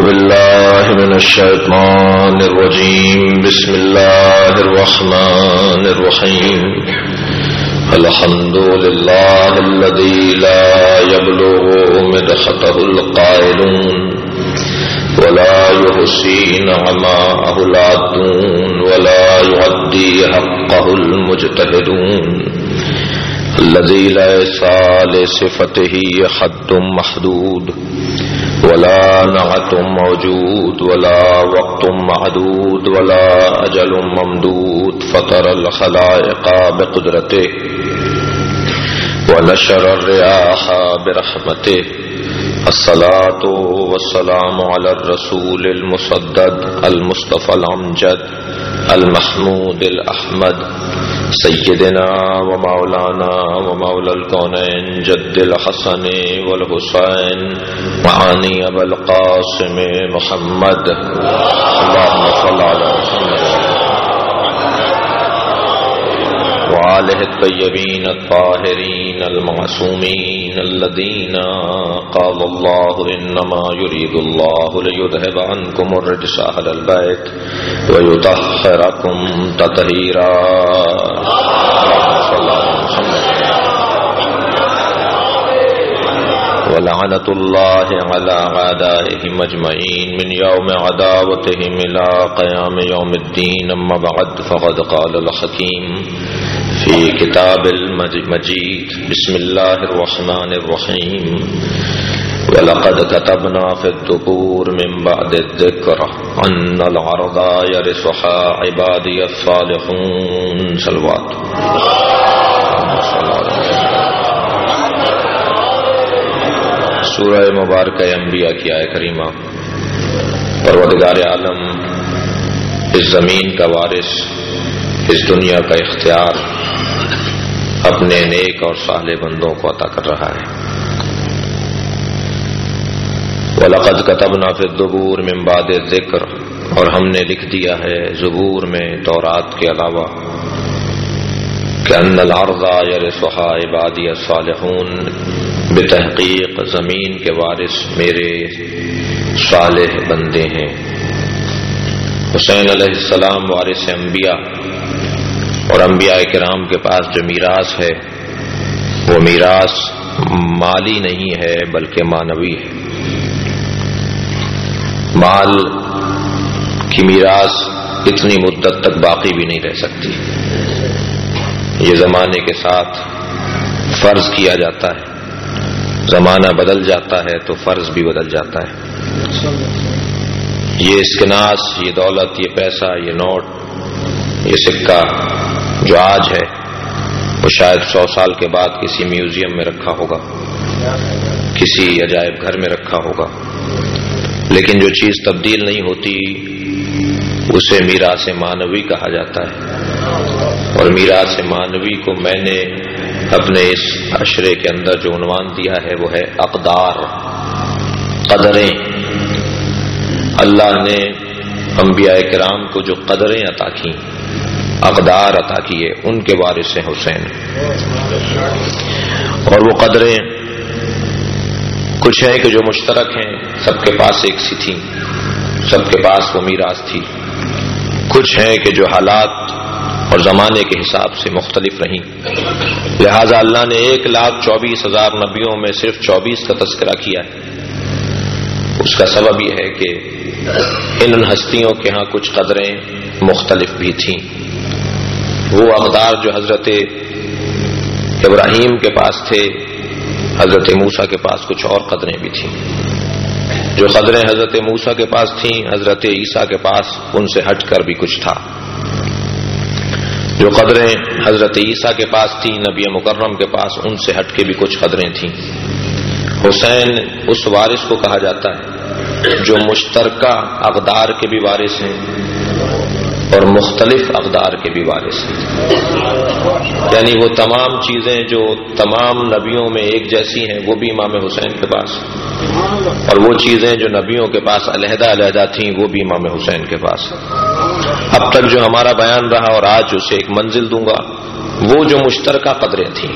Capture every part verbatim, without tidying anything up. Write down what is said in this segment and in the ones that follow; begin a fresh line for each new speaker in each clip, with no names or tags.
بالله من الشيطان الرجيم. بسم الله الرحمن الرحيم. الحمد لله الذي لا يبلغ مدحته القائلون ولا يحصي نعماءه العادون ولا يؤدي حقه المجتهدون الذي ليس لصفته حد محدود ولا نعت موجود ولا وقت معدود ولا أجل ممدود فطر الخلائق بقدرته ونشر الرياح برحمته. الصلاة والسلام على الرسول المصدد المصطفى الأمجد المحمود الأحمد سيدنا ومولانا ومولى الكونين جد الحسن والحسين معاني أبا القاسم محمد. اللهم صل على محمد وآله الطيبين الطاهرين المعصومين الذين قال الله إنما يريد الله ليذهب عنكم الرجس أهل البيت ويطهركم تطهيرا. صلى الله عليه وسلم. ولعنة الله على أعدائهم أجمعين من يوم عداوتهم إلى قيام يوم الدين. أما بعد فقد قال الحكيم في كتاب المجيد. بسم الله الرحمن الرحيم. ولقد كتبنا في الزبور من بعد الذكر أن الأرض يرثها عبادي الصالحون. صلوات. سورہ مبارکہ انبیاء کی آیہ کریمہ. پروردگار عالم اس زمین کا وارث، اس دنیا کا اختیار اپنے نیک اور صالح بندوں کو عطا کر رہا ہے. وَلَقَدْ كَتَبْنَا فِي الزُّبُورِ مِن بَعْدِ الذِّكْرِ، اور ہم نے لکھ دیا ہے زبور میں تورات کے علاوہ کہ أَنَّ الْأَرْضَ يَرِثُهَا عِبَادِيَ الصَّالِحُونَ، بتحقیق زمین کے وارث میرے صالح بندے ہیں. حسین علیہ السلام وارث انبیاء، اور انبیاء کرام کے پاس جو میراث ہے وہ میراث مالی نہیں ہے بلکہ معنوی ہے. مال کی میراث اتنی مدت تک باقی بھی نہیں رہ سکتی. یہ زمانے کے ساتھ فرض کیا جاتا ہے، زمانہ بدل جاتا ہے تو فرض بھی بدل جاتا ہے. یہ اسکناس، یہ دولت، یہ پیسہ، یہ نوٹ، یہ سکہ جو آج ہے وہ شاید سو سال کے بعد کسی میوزیم میں رکھا ہوگا، کسی عجائب گھر میں رکھا ہوگا. لیکن جو چیز تبدیل نہیں ہوتی اسے میراث معنوی کہا جاتا ہے. اور میراث معنوی کو میں نے اپنے اس عشرے کے اندر جو عنوان دیا ہے وہ ہے اقدار، قدریں. اللہ نے انبیاء کرام کو جو قدریں عطا کی، اقدار عطا کیے، ان کے وارث ہیں حسین. اور وہ قدریں کچھ ہیں کہ جو مشترک ہیں، سب کے پاس ایک سی تھی، سب کے پاس وہ میراث تھی. کچھ ہیں کہ جو حالات اور زمانے کے حساب سے مختلف رہیں، لہذا اللہ نے ایک لاکھ چوبیس ہزار نبیوں میں صرف چوبیس کا تذکرہ کیا ہے. اس کا سبب یہ ہے کہ ان ہستیوں کے ہاں کچھ قدریں مختلف بھی تھیں. وہ اقدار جو حضرت ابراہیم کے پاس تھے، حضرت موسیٰ کے پاس کچھ اور قدریں بھی تھیں. جو قدریں حضرت موسیٰ کے پاس تھیں، حضرت عیسیٰ کے پاس ان سے ہٹ کر بھی کچھ تھا. جو قدریں حضرت عیسیٰ کے پاس تھیں، نبی مکرم کے پاس، ان سے ہٹ کے بھی کچھ قدریں تھیں. حسین اس وارث کو کہا جاتا ہے جو مشترکہ اقدار کے بھی وارث ہیں اور مختلف اقدار کے بھی وارث ہیں. یعنی وہ تمام چیزیں جو تمام نبیوں میں ایک جیسی ہیں وہ بھی امام حسین کے پاس، اور وہ چیزیں جو نبیوں کے پاس علیحدہ علیحدہ تھیں وہ بھی امام حسین کے پاس. اب تک جو ہمارا بیان رہا اور آج اسے ایک منزل دوں گا، وہ جو مشترکہ قدریں تھیں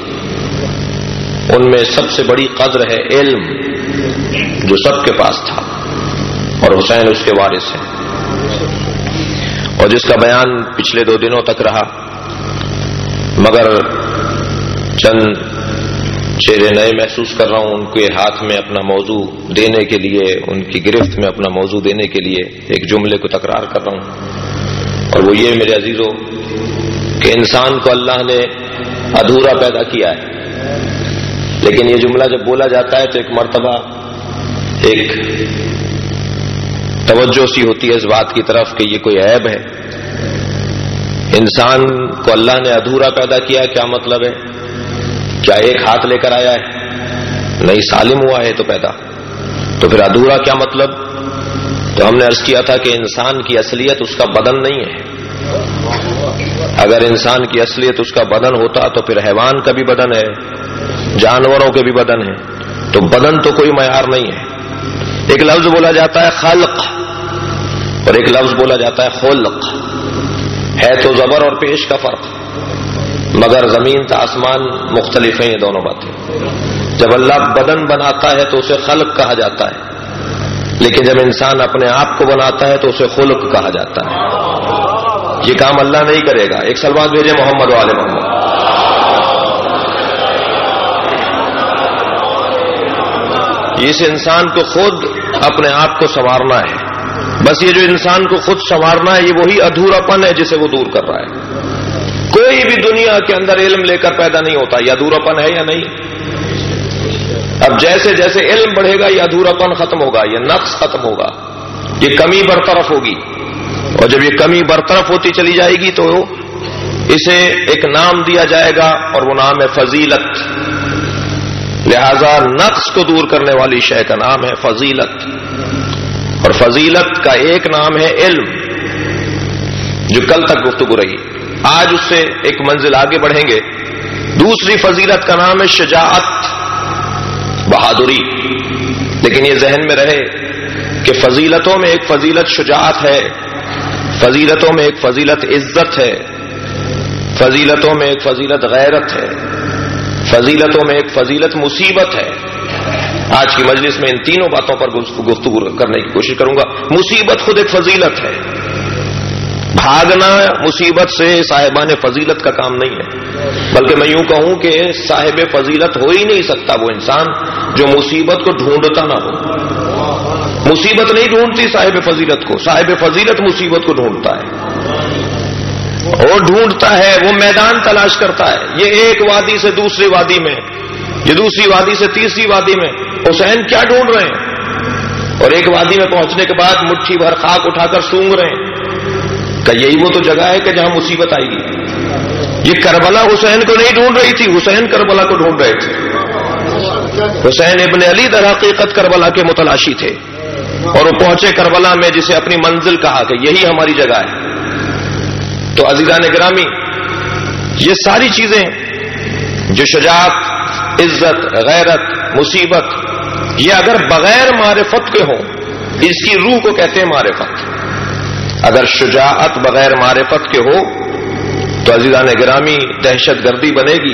ان میں سب سے بڑی قدر ہے علم، جو سب کے پاس تھا. اور حسین اس کے وارث ہیں. اور جس کا بیان پچھلے دو دنوں تک رہا، مگر چند چہرے نئے محسوس کر رہا ہوں ان کے ہاتھ میں اپنا موضوع دینے کے لیے، ان کی گرفت میں اپنا موضوع دینے کے لیے ایک جملے کو تکرار کر رہا ہوں، اور وہ یہ میرے عزیزوں کہ انسان کو اللہ نے ادھورا پیدا کیا ہے. لیکن یہ جملہ جب بولا جاتا ہے تو ایک مرتبہ ایک توجہ سی ہوتی ہے اس بات کی طرف کہ یہ کوئی عیب ہے. انسان کو اللہ نے ادھورا پیدا کیا، کیا مطلب ہے؟ کیا ایک ہاتھ لے کر آیا ہے؟ نہیں، سالم ہوا ہے تو پیدا. تو پھر ادھورا کیا مطلب؟ تو ہم نے عرض کیا تھا کہ انسان کی اصلیت اس کا بدن نہیں ہے. اگر انسان کی اصلیت اس کا بدن ہوتا تو پھر حیوان کا بھی بدن ہے، جانوروں کے بھی بدن ہے. تو بدن تو کوئی معیار نہیں ہے. ایک لفظ بولا جاتا ہے خلق اور ایک لفظ بولا جاتا ہے خلق. ہے تو زبر اور پیش کا فرق، مگر زمین تا آسمان مختلف ہیں یہ دونوں باتیں. جب اللہ بدن بناتا ہے تو اسے خلق کہا جاتا ہے، لیکن جب انسان اپنے آپ کو بناتا ہے تو اسے خلق کہا جاتا ہے. یہ کام اللہ نہیں کرے گا. ایک سلوات بھیجے محمد والے محمد. اس انسان کو خود اپنے آپ کو سنوارنا ہے. بس یہ جو انسان کو خود سنوارنا ہے یہ وہی ادھورا پن ہے جسے وہ دور کر رہا ہے. کوئی بھی دنیا کے اندر علم لے کر پیدا نہیں ہوتا. یہ ادھورا پن ہے یا نہیں؟ اب جیسے جیسے علم بڑھے گا یہ ادھورا پن ختم ہوگا، یہ نقص ختم ہوگا، یہ کمی برطرف ہوگی. اور جب یہ کمی برطرف ہوتی چلی جائے گی تو اسے ایک نام دیا جائے گا اور وہ نام ہے فضیلت. لہذا نقص کو دور کرنے والی شے کا نام ہے فضیلت، اور فضیلت کا ایک نام ہے علم، جو کل تک گفتگو رہی. آج اس سے ایک منزل آگے بڑھیں گے. دوسری فضیلت کا نام ہے شجاعت، بہادری. لیکن یہ ذہن میں رہے کہ فضیلتوں میں ایک فضیلت شجاعت ہے، فضیلتوں میں ایک فضیلت عزت ہے، فضیلتوں میں ایک فضیلت غیرت ہے، فضیلتوں میں ایک فضیلت مصیبت ہے. آج کی مجلس میں ان تینوں باتوں پر گفتگو کرنے کی کوشش کروں گا. مصیبت خود ایک فضیلت ہے. بھاگنا مصیبت سے صاحبان فضیلت کا کام نہیں ہے، بلکہ میں یوں کہوں کہ صاحب فضیلت ہو ہی نہیں سکتا وہ انسان جو مصیبت کو ڈھونڈتا نہ ہو. مصیبت نہیں ڈھونڈتی صاحب فضیلت کو، صاحب فضیلت مصیبت کو ڈھونڈتا ہے. وہ ڈھونڈتا ہے، وہ میدان تلاش کرتا ہے. یہ ایک وادی سے دوسری وادی میں، یہ دوسری وادی سے تیسری وادی میں حسین کیا ڈھونڈ رہے ہیں؟ اور ایک وادی میں پہنچنے کے بعد مٹھی بھر خاک اٹھا کر سونگ رہے ہیں کہ یہی وہ تو جگہ ہے کہ جہاں مصیبت آئے گی. یہ کربلا حسین کو نہیں ڈھونڈ رہی تھی، حسین کربلا کو ڈھونڈ رہے تھے. حسین ابن علی در حقیقت کربلا کے متلاشی تھے، اور وہ پہنچے کربلا میں جسے اپنی منزل کہا کہ یہی ہماری جگہ ہے. تو عزیزان گرامی، یہ ساری چیزیں جو شجاعت، عزت، غیرت، مصیبت، یہ اگر بغیر معرفت کے ہوں، اس کی روح کو کہتے ہیں معرفت. اگر شجاعت بغیر معرفت کے ہو تو عزیزان گرامی دہشت گردی بنے گی.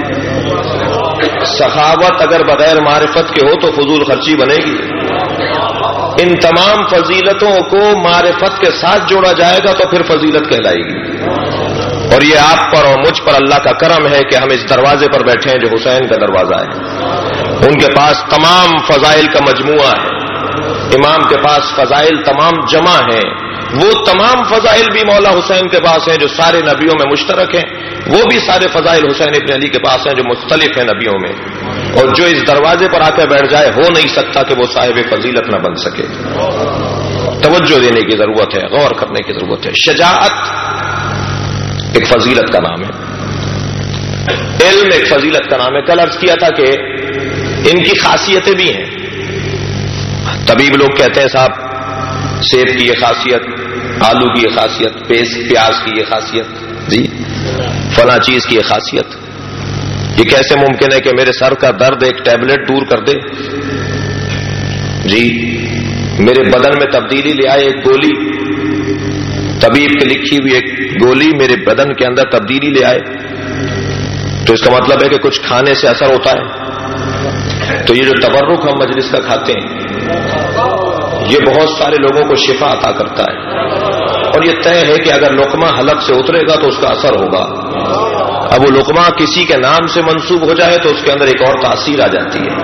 سخاوت اگر بغیر معرفت کے ہو تو فضول خرچی بنے گی. ان تمام فضیلتوں کو معرفت کے ساتھ جوڑا جائے گا تو پھر فضیلت کہلائے گی. اور یہ آپ پر اور مجھ پر اللہ کا کرم ہے کہ ہم اس دروازے پر بیٹھے ہیں جو حسین کا دروازہ ہے. ان کے پاس تمام فضائل کا مجموعہ ہے، امام کے پاس فضائل تمام جمع ہیں. وہ تمام فضائل بھی مولا حسین کے پاس ہیں جو سارے نبیوں میں مشترک ہیں، وہ بھی سارے فضائل حسین ابن علی کے پاس ہیں جو مختلف ہیں نبیوں میں. اور جو اس دروازے پر آ کے بیٹھ جائے ہو نہیں سکتا کہ وہ صاحب فضیلت نہ بن سکے. توجہ دینے کی ضرورت ہے، غور کرنے کی ضرورت ہے. شجاعت ایک فضیلت کا نام ہے، علم ایک فضیلت کا نام ہے. کل عرض کیا تھا کہ ان کی خاصیتیں بھی ہیں. طبیب لوگ کہتے ہیں صاحب سیب کی یہ خاصیت، آلو کی یہ خاصیت، پیاز کی یہ خاصیت، جی فلاں چیز کی یہ خاصیت. یہ کیسے ممکن ہے کہ میرے سر کا درد ایک ٹیبلٹ دور کر دے؟ جی میرے بدن میں تبدیلی لے آئے ایک گولی، طبیب کی لکھی ہوئی ایک گولی میرے بدن کے اندر تبدیلی لے آئے، تو اس کا مطلب ہے کہ کچھ کھانے سے اثر ہوتا ہے. تو یہ جو تبرک ہم مجلس کا کھاتے ہیں یہ بہت سارے لوگوں کو شفا عطا کرتا ہے، اور یہ طے ہے کہ اگر لقمہ حلق سے اترے گا تو اس کا اثر ہوگا. اب وہ لقمہ کسی کے نام سے منسوب ہو جائے تو اس کے اندر ایک اور تاثیر آ جاتی ہے.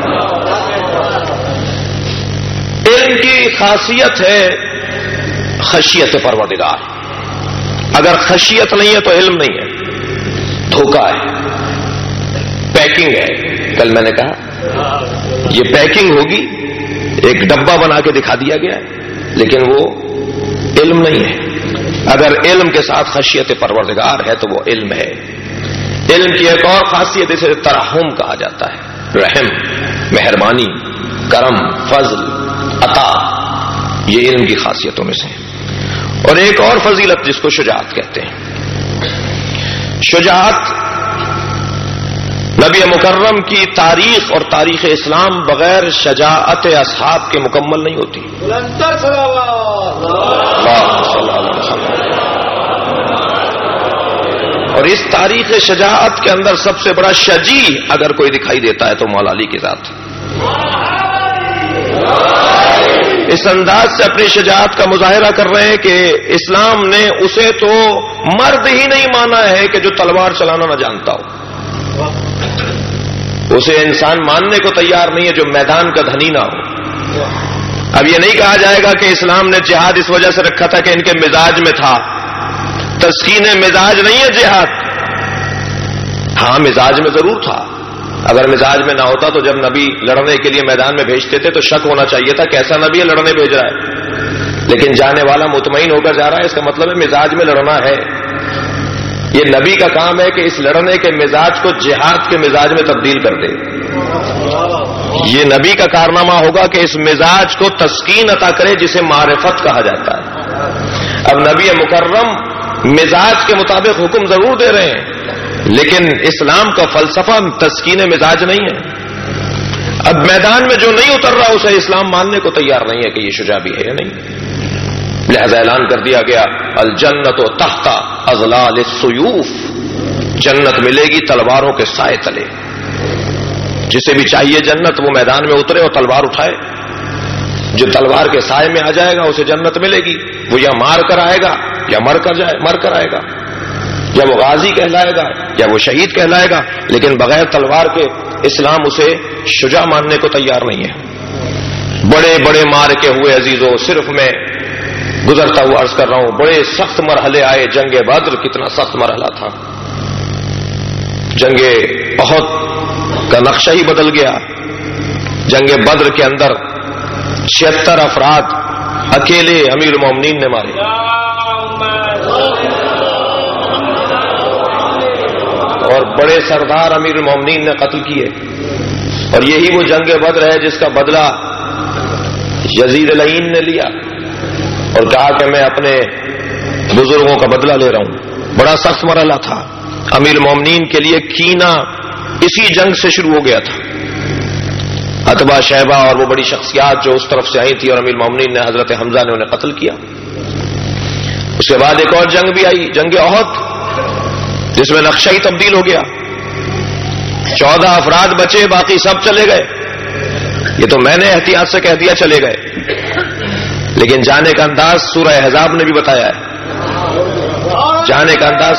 علم کی خاصیت ہے خشیت پروردگار. اگر خشیت نہیں ہے تو علم نہیں ہے، دھوکہ ہے، پیکنگ ہے. کل میں نے کہا یہ پیکنگ ہوگی، ایک ڈبہ بنا کے دکھا دیا گیا ہے، لیکن وہ علم نہیں ہے. اگر علم کے ساتھ خشیت پروردگار ہے تو وہ علم ہے. علم کی ایک اور خاصیت اسے ترحم کہا جاتا ہے، رحم، مہربانی، کرم، فضل، عطا، یہ علم کی خاصیتوں میں سے. اور ایک اور فضیلت جس کو شجاعت کہتے ہیں. شجاعت نبی مکرم کی تاریخ اور تاریخ اسلام بغیر شجاعت اصحاب کے مکمل نہیں ہوتی. اور اس تاریخ شجاعت کے اندر سب سے بڑا شجیع اگر کوئی دکھائی دیتا ہے تو مولا علی کی ذات. اس انداز سے اپنی شجاعت کا مظاہرہ کر رہے ہیں کہ اسلام نے اسے تو مرد ہی نہیں مانا ہے کہ جو تلوار چلانا نہ جانتا ہو. اسے انسان ماننے کو تیار نہیں ہے جو میدان کا دھنی نہ ہو. اب یہ نہیں کہا جائے گا کہ اسلام نے جہاد اس وجہ سے رکھا تھا کہ ان کے مزاج میں تھا. تسکین مزاج نہیں ہے جہاد. ہاں مزاج میں ضرور تھا. اگر مزاج میں نہ ہوتا تو جب نبی لڑنے کے لیے میدان میں بھیجتے تھے تو شک ہونا چاہیے تھا کیسا نبی ہے لڑنے بھیج رہا ہے. لیکن جانے والا مطمئن ہو کر جا رہا ہے، اس کا مطلب ہے مزاج میں لڑنا ہے. یہ نبی کا کام ہے کہ اس لڑنے کے مزاج کو جہاد کے مزاج میں تبدیل کر دے. یہ نبی کا کارنامہ ہوگا کہ اس مزاج کو تسکین عطا کرے جسے معرفت کہا جاتا ہے. اب نبی مکرم مزاج کے مطابق حکم ضرور دے رہے ہیں، لیکن اسلام کا فلسفہ تسکین مزاج نہیں ہے. اب میدان میں جو نہیں اتر رہا اسے اسلام ماننے کو تیار نہیں ہے کہ یہ شجاع بھی ہے یا نہیں. لہذا اعلان کر دیا گیا الجنت تحت اظلال السیوف، جنت ملے گی تلواروں کے سائے تلے. جسے بھی چاہیے جنت وہ میدان میں اترے اور تلوار اٹھائے. جو تلوار کے سائے میں آ جائے گا اسے جنت ملے گی. وہ یا مار کر آئے گا یا مر کر جائے مر کر آئے گا، یا وہ غازی کہلائے گا یا وہ شہید کہلائے گا، لیکن بغیر تلوار کے اسلام اسے شجاع ماننے کو تیار نہیں ہے. بڑے بڑے مار کے ہوئے عزیزوں، صرف میں گزرتا ہوا عرض کر رہا ہوں، بڑے سخت مرحلے آئے. جنگ بدر کتنا سخت مرحلہ تھا. جنگ احد کا نقشہ ہی بدل گیا. جنگ بدر کے اندر چھہتر افراد اکیلے امیر المومنین نے مارے. اور بڑے سردار امیر المومنین نے قتل کیے. اور یہی وہ جنگ بدر ہے جس کا بدلہ یزید لعین نے لیا اور کہا کہ میں اپنے بزرگوں کا بدلہ لے رہا ہوں. بڑا سخت مرحلہ تھا. امیر المومنین کے لیے کینہ اسی جنگ سے شروع ہو گیا تھا. عتبہ، شیبہ اور وہ بڑی شخصیات جو اس طرف سے آئی تھی، اور امیر المومنین نے حضرت حمزہ نے انہیں قتل کیا. اس کے بعد ایک اور جنگ بھی آئی، جنگ احد، جس میں نقشہ ہی تبدیل ہو گیا. چودہ افراد بچے، باقی سب چلے گئے. یہ تو میں نے احتیاط سے کہہ دیا چلے گئے، لیکن جانے کا انداز سورہ احزاب نے بھی بتایا ہے. جانے کا انداز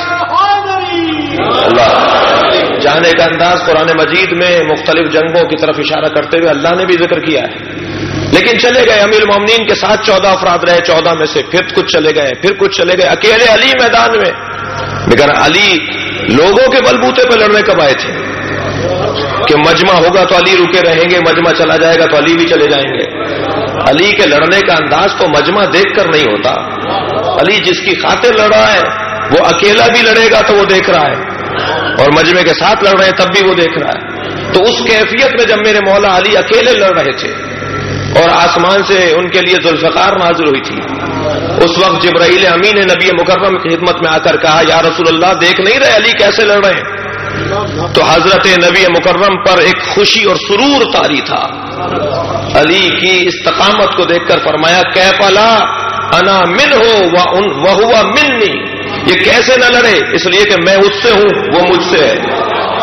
اللہ جانے کا انداز قرآن مجید میں مختلف جنگوں کی طرف اشارہ کرتے ہوئے اللہ نے بھی ذکر کیا ہے. لیکن چلے گئے. امیر المومنین کے ساتھ چودہ افراد رہے، چودہ میں سے پھر کچھ چلے گئے، پھر کچھ چلے گئے. اکیلے علی میدان میں. لیکن علی لوگوں کے بلبوتے پہ لڑنے کب آئے تھے کہ مجمع ہوگا تو علی رکے رہیں گے، مجمع چلا جائے گا تو علی بھی چلے جائیں گے. علی کے لڑنے کا انداز تو مجمع دیکھ کر نہیں ہوتا. علی جس کی خاطر لڑ رہا ہے وہ اکیلا بھی لڑے گا تو وہ دیکھ رہا ہے، اور مجمع کے ساتھ لڑ رہے ہیں تب بھی وہ دیکھ رہا ہے. تو اس کیفیت میں جب میرے مولا علی اکیلے لڑ رہے تھے اور آسمان سے ان کے لیے ذوالفقار نازل ہوئی تھی، اس وقت جبرائیل امین نے نبی مکرم کی خدمت میں آ کر کہا یا رسول اللہ دیکھ نہیں رہے علی کیسے لڑ رہے ہیں؟ تو حضرت نبی مکرم پر ایک خوشی اور سرور طاری تھا. علی کی استقامت کو دیکھ کر فرمایا کیف لا انا من ہو وہو منی، یہ کیسے نہ لڑے؟ اس لیے کہ میں اس سے ہوں وہ مجھ سے ہے.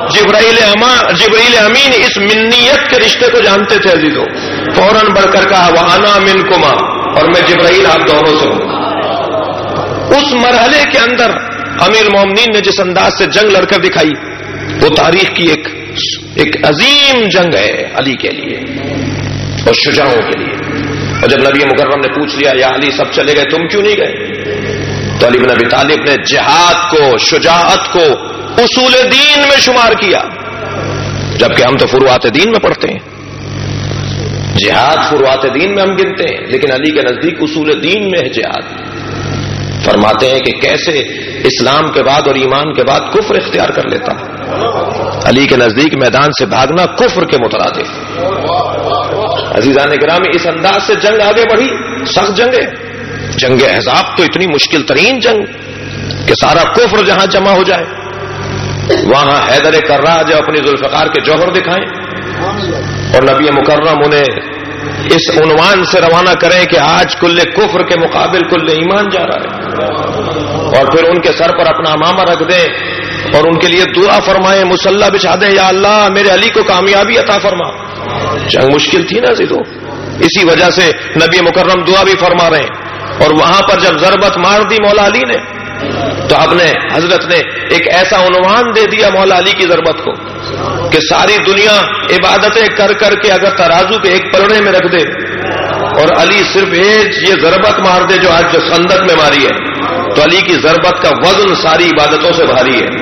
جبرائیل اما جبرائیل امین اس منیت کے رشتے کو جانتے تھے عزیزوں. فوراً بڑھ کر کہا وَأَنَا مِنْكُمَا، اور میں جبرائیل آپ دونوں سے ہوں. اس مرحلے کے اندر امیر المومنین نے جس انداز سے جنگ لڑ کر دکھائی وہ تاریخ کی ایک ایک عظیم جنگ ہے علی کے لیے اور شجاعوں کے لیے. اور جب نبی مکرم نے پوچھ لیا یا علی سب چلے گئے تم کیوں نہیں گئے، تو علی بن ابی طالب نے جہاد کو، شجاعت کو اصول دین میں شمار کیا، جبکہ ہم تو فروعات دین میں پڑھتے ہیں. جہاد فروعات دین میں ہم گنتے ہیں، لیکن علی کے نزدیک اصول دین میں ہے جہاد. فرماتے ہیں کہ کیسے اسلام کے بعد اور ایمان کے بعد کفر اختیار کر لیتا ہے. علی کے نزدیک میدان سے بھاگنا کفر کے مترادف. عزیزان گرامی، اس انداز سے جنگ آگے بڑھی، سخت جنگ ہے. جنگ احزاب تو اتنی مشکل ترین جنگ کہ سارا کفر جہاں جمع ہو جائے، وہاں حیدر کرراہ جو اپنی ذوالفقار کے جوہر دکھائیں اور نبی مکرم انہیں اس عنوان سے روانہ کریں کہ آج کل کفر کے مقابل کل ایمان جا رہا ہے، اور پھر ان کے سر پر اپنا امامہ رکھ دیں اور ان کے لیے دعا فرمائیں، مسلح بچھا دیں، یا اللہ میرے علی کو کامیابی عطا فرما. جنگ مشکل تھی نا عزیزو، اسی وجہ سے نبی مکرم دعا بھی فرما رہے ہیں. اور وہاں پر جب ضربت مار دی مولا علی نے تو اپنے حضرت نے ایک ایسا عنوان دے دیا مولا علی کی ضربت کو کہ ساری دنیا عبادتیں کر کر کے اگر ترازو کے ایک پلڑے میں رکھ دے اور علی صرف ایک یہ ضربت مار دے جو آج جو خندق میں ماری ہے، تو علی کی ضربت کا وزن ساری عبادتوں سے بھاری ہے.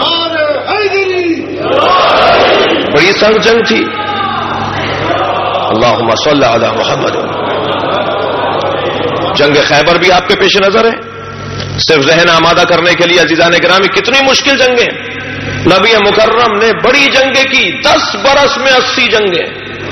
بڑی سخت جنگ تھی. اللہم صلی علی محمد. جنگ خیبر بھی آپ کے پیش نظر ہے، صرف ذہن آمادہ کرنے کے لیے. عزیزان گرامی، کتنی مشکل جنگیں نبی مکرم نے بڑی جنگیں کی. دس برس میں اسی جنگیں.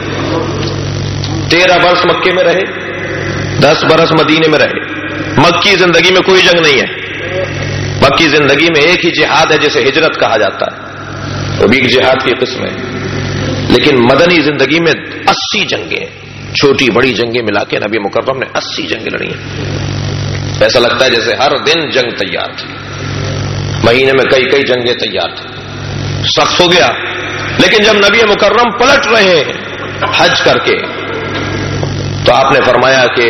تیرہ برس مکے میں رہے، دس برس مدینے میں رہے. مکی زندگی میں کوئی جنگ نہیں ہے. مکی زندگی میں ایک ہی جہاد ہے جسے ہجرت کہا جاتا ہے، وہ بھی ایک جہاد کی قسم ہے. لیکن مدنی زندگی میں اسی جنگیں، چھوٹی بڑی جنگیں ملا کے نبی مکرم نے اسی جنگیں لڑی ہیں. ایسا لگتا ہے جیسے ہر دن جنگ تیار تھی، مہینے میں کئی کئی جنگیں تیار تھی. سخت ہو گیا. لیکن جب نبی مکرم پلٹ رہے ہیں حج کر کے تو آپ نے فرمایا کہ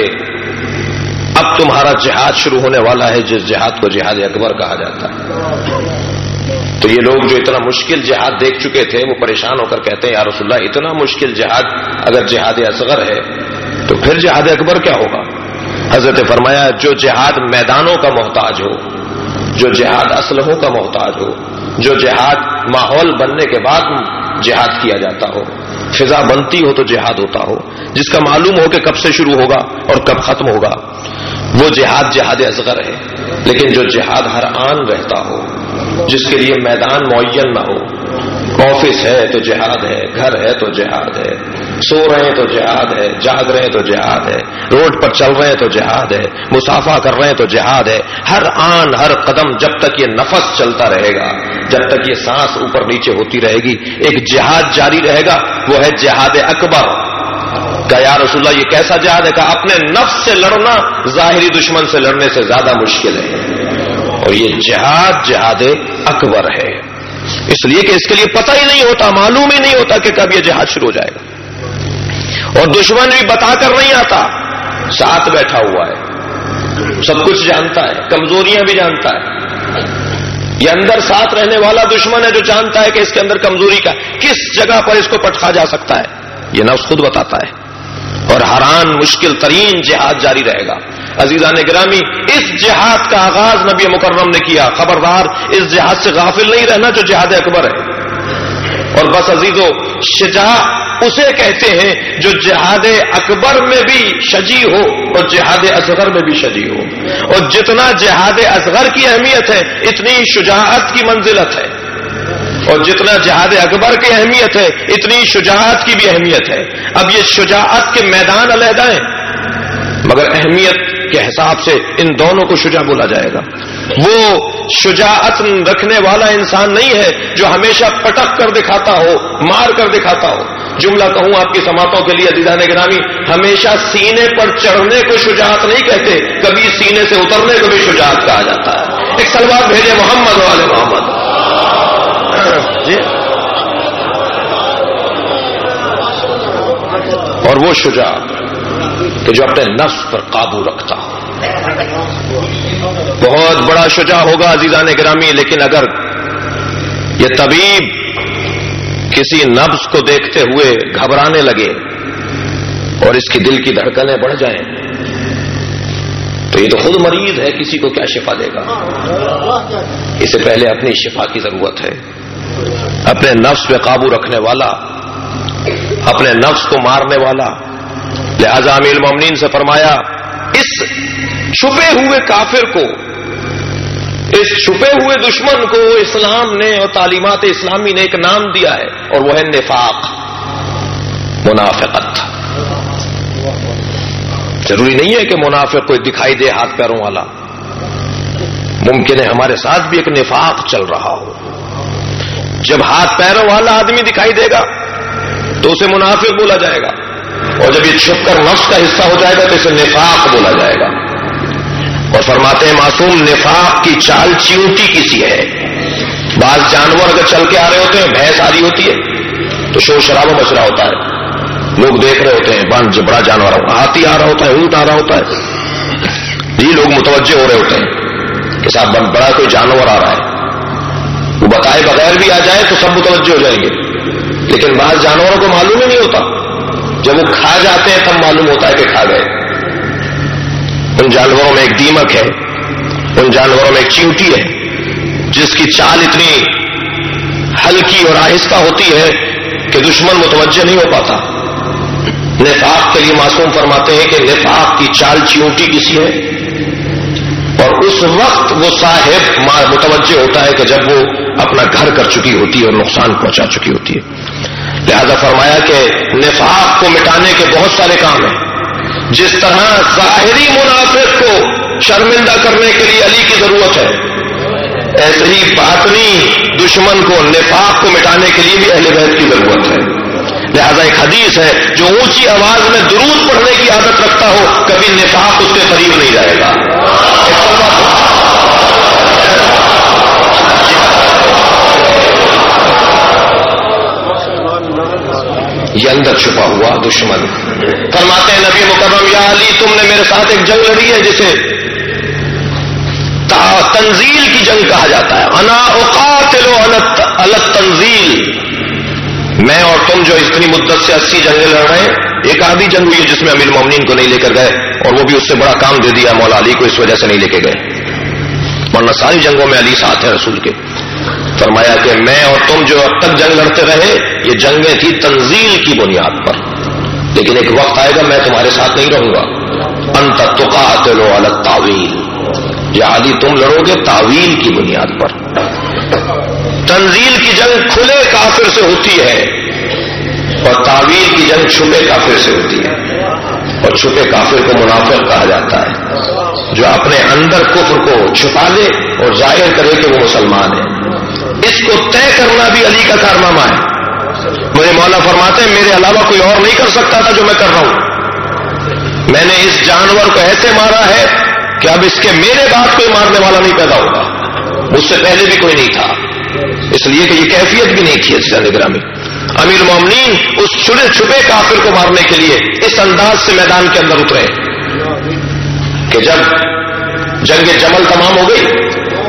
اب تمہارا جہاد شروع ہونے والا ہے، جس جہاد کو جہاد اکبر کہا جاتا ہے. تو یہ لوگ جو اتنا مشکل جہاد دیکھ چکے تھے وہ پریشان ہو کر کہتے ہیں یا رسول اللہ اتنا مشکل جہاد اگر جہاد اصغر ہے تو پھر جہاد اکبر کیا ہوگا؟ حضرت فرمایا جو جہاد میدانوں کا محتاج ہو، جو جہاد اسلحوں کا محتاج ہو، جو جہاد ماحول بننے کے بعد جہاد کیا جاتا ہو، فضا بنتی ہو تو جہاد ہوتا ہو، جس کا معلوم ہو کہ کب سے شروع ہوگا اور کب ختم ہوگا، وہ جہاد جہاد اصغر ہے. لیکن جو جہاد ہر آن رہتا ہو، جس کے لیے میدان معین نہ ہو، آفس ہے تو جہاد ہے، گھر ہے تو جہاد ہے، سو رہے ہیں تو جہاد ہے، جاگ رہے ہیں تو جہاد ہے، روڈ پر چل رہے ہیں تو جہاد ہے، مسافہ کر رہے ہیں تو جہاد ہے. ہر آن ہر قدم جب تک یہ نفس چلتا رہے گا، جب تک یہ سانس اوپر نیچے ہوتی رہے گی، ایک جہاد جاری رہے گا، وہ ہے جہاد اکبر. کہ یا رسول اللہ یہ کیسا جہاد ہے؟ کہ اپنے نفس سے لڑنا ظاہری دشمن سے لڑنے سے زیادہ مشکل ہے، اور یہ جہاد جہاد اکبر ہے. اس لیے کہ اس کے لیے پتہ ہی نہیں ہوتا، معلوم ہی نہیں ہوتا کہ کب یہ جہاد شروع ہو جائے گا، اور دشمن بھی بتا کر نہیں آتا، ساتھ بیٹھا ہوا ہے، سب کچھ جانتا ہے، کمزوریاں بھی جانتا ہے. یہ اندر ساتھ رہنے والا دشمن ہے جو جانتا ہے کہ اس کے اندر کمزوری کا کس جگہ پر اس کو پٹکا جا سکتا ہے. یہ نفس خود بتاتا ہے، اور حران مشکل ترین جہاد جاری رہے گا. عزیزان گرامی، اس جہاد کا آغاز نبی مکرم نے کیا. خبردار اس جہاد سے غافل نہیں رہنا جو جہاد اکبر ہے. اور بس عزیزو، شجاع اسے کہتے ہیں جو جہاد اکبر میں بھی شجیع ہو اور جہاد اصغر میں بھی شجیع ہو. اور جتنا جہاد اصغر کی اہمیت ہے اتنی شجاعت کی منزلت ہے، اور جتنا جہاد اکبر کی اہمیت ہے اتنی شجاعت کی بھی اہمیت ہے. اب یہ شجاعت کے میدان علیحدہ ہیں، مگر اہمیت کے حساب سے ان دونوں کو شجاع بولا جائے گا. وہ شجاعت رکھنے والا انسان نہیں ہے جو ہمیشہ پٹک کر دکھاتا ہو، مار کر دکھاتا ہو. جملہ کہوں آپ کی سماعتوں کے لیے عزیزان گرامی، ہمیشہ سینے پر چڑھنے کو شجاعت نہیں کہتے، کبھی سینے سے اترنے کو بھی شجاعت کہا جاتا ہے. ایک سلوات بھیجے محمد والے محمد. جی اور وہ شجاع کہ جو اپنے نفس پر قابو رکھتا ہو. بہت بڑا شجاع ہوگا عزیزان گرامی، لیکن اگر یہ طبیب کسی نبض کو دیکھتے ہوئے گھبرانے لگے اور اس کی دل کی دھڑکنیں بڑھ جائیں تو یہ تو خود مریض ہے، کسی کو کیا شفا دے گا؟ اس سے پہلے اپنی شفا کی ضرورت ہے. اپنے نفس پہ قابو رکھنے والا، اپنے نفس کو مارنے والا. لہذا امیر المومنین سے فرمایا اس چھپے ہوئے کافر کو، اس چھپے ہوئے دشمن کو اسلام نے اور تعلیمات اسلامی نے ایک نام دیا ہے، اور وہ ہے نفاق، منافقت. ضروری نہیں ہے کہ منافق کوئی دکھائی دے ہاتھ پیروں والا، ممکن ہے ہمارے ساتھ بھی ایک نفاق چل رہا ہو. جب ہاتھ پیروں والا آدمی دکھائی دے گا تو اسے منافق بولا جائے گا، اور جب یہ چھپ کر نفس کا حصہ ہو جائے گا تو اسے نفاق بولا جائے گا. اور فرماتے ہیں معصوم نفاق کی چال چیونٹی کی سی ہے. بعض جانور اگر چل کے آ رہے ہوتے ہیں، بھینس آ رہی ہوتی ہے تو شور شرابہ مچ رہا ہوتا ہے، لوگ دیکھ رہے ہوتے ہیں، بن بڑا جانور، ہاتھی آ رہا ہوتا ہے، اونٹ آ رہا ہوتا ہے، یہ لوگ متوجہ ہو رہے ہوتے ہیں کہ صاحب بڑا کوئی جانور آ رہا ہے. وہ بتائے بغیر بھی آ جائے تو سب متوجہ ہو جائیں گے، لیکن بعض جانوروں کو معلوم ہی نہیں ہوتا، جب وہ کھا جاتے ہیں تب معلوم ہوتا ہے کہ کھا گئے. ان جانوروں میں ایک دیمک ہے، ان جانوروں میں ایک چیونٹی ہے جس کی چال اتنی ہلکی اور آہستہ ہوتی ہے کہ دشمن متوجہ نہیں ہو پاتا. نفاق کے لیے معصوم فرماتے ہیں کہ نفاق کی چال چیونٹی کسی ہے، اور اس وقت وہ صاحب متوجہ ہوتا ہے کہ جب وہ اپنا گھر کر چکی ہوتی ہے اور نقصان پہنچا چکی ہوتی ہے. لہذا فرمایا کہ نفاق کو مٹانے کے بہت سارے کام ہیں. جس طرح ظاہری منافق کو شرمندہ کرنے کے لیے علی کی ضرورت ہے، ایسے ہی باطنی دشمن کو، نفاق کو مٹانے کے لیے بھی اہل بیت کی ضرورت ہے. لہذا ایک حدیث ہے جو اونچی آواز میں درود پڑھنے کی عادت رکھتا ہو کبھی نفاق اس کے قریب نہیں جائے گا. یہ اندر چھپا ہوا دشمن. فرماتے ہیں نبی مکرم یا علی تم نے میرے ساتھ ایک جنگ لڑی ہے جسے تنزیل کی جنگ کہا جاتا ہے. انا اقاتل علی التنزیل. میں اور تم جو اتنی مدت سے اسی جنگیں لڑ رہے ہیں، ایک آدھی جنگ ہوئی ہے جس میں امیر المومنین کو نہیں لے کر گئے، اور وہ بھی اس سے بڑا کام دے دیا مولا علی کو، اس وجہ سے نہیں لے کے گئے، ورنہ ساری جنگوں میں علی ساتھ ہے رسول کے. فرمایا کہ میں اور تم جو اب تک جنگ لڑتے رہے یہ جنگیں تھی تنزیل کی بنیاد پر، لیکن ایک وقت آئے گا میں تمہارے ساتھ نہیں رہوں گا. انت تقاتل علی التاویل، یا علی تم لڑو گے تاویل کی بنیاد پر. تنزیل کی جنگ کھلے کافر سے ہوتی ہے اور تعویل کی جنگ چھپے کافر سے ہوتی ہے، اور چھپے کافر کو منافق کہا جاتا ہے جو اپنے اندر کفر کو چھپا لے اور ظاہر کرے کہ وہ مسلمان ہے. اس کو طے کرنا بھی علی کا کارنامہ ہے. میرے مولا فرماتے ہیں میرے علاوہ کوئی اور نہیں کر سکتا تھا جو میں کر رہا ہوں. میں نے اس جانور کو ایسے مارا ہے کہ اب اس کے میرے بعد کوئی مارنے والا نہیں پیدا ہوگا، مجھ سے پہلے بھی کوئی نہیں تھا، اس لیے کہ یہ کیفیت بھی نہیں تھی. عزیزان گرامی امیر المومنین اس چھڑے چھپے کافر کو مارنے کے لیے اس انداز سے میدان کے اندر اترے کہ جب جنگ جمل تمام ہو گئی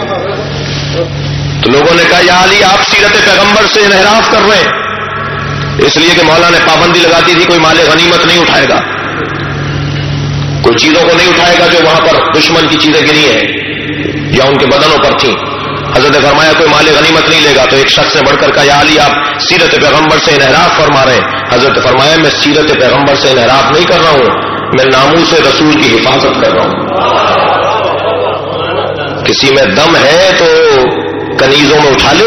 تو لوگوں نے کہا یا علی آپ سیرت پیغمبر سے انحراف کر رہے ہیں، اس لیے کہ مولا نے پابندی لگا دی تھی کوئی مال غنیمت نہیں اٹھائے گا، کوئی چیزوں کو نہیں اٹھائے گا جو وہاں پر دشمن کی چیزیں گری ہیں یا ان کے بدنوں پر تھیں. حضرت نے فرمایا کوئی مال غنیمت نہیں لے گا، تو ایک شخص نے بڑھ کر کہا یا علی آپ سیرت پیغمبر سے انحراف فرما رہے ہیں. حضرت نے فرمایا میں سیرت پیغمبر سے انحراف نہیں کر رہا ہوں، میں ناموس رسول کی حفاظت کر رہا ہوں. کسی میں دم ہے تو کنیزوں میں اٹھا لے،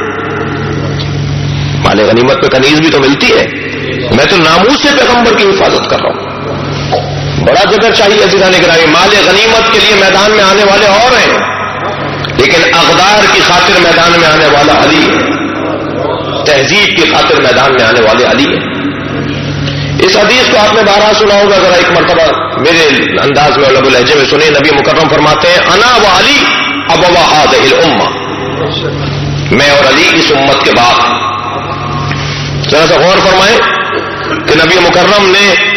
مال غنیمت پہ کنیز بھی تو ملتی ہے، میں تو ناموس پیغمبر کی حفاظت کر رہا ہوں. بڑا جگر چاہیے عزیزان گرامی. مال غنیمت کے لیے میدان میں آنے والے اور ہیں، لیکن اقدار کی خاطر میدان میں آنے والا علی ہے، تہذیب کی خاطر میدان میں آنے والے علی ہے. اس حدیث کو آپ نے بارہ سنا ہوگا، ذرا ایک مرتبہ میرے انداز میں لب لہجے میں سنیں. نبی مکرم فرماتے ہیں انا و علی ابوا هذه الامه، میں اور علی اس امت کے باپ. ذرا سا غور فرمائیں کہ نبی مکرم نے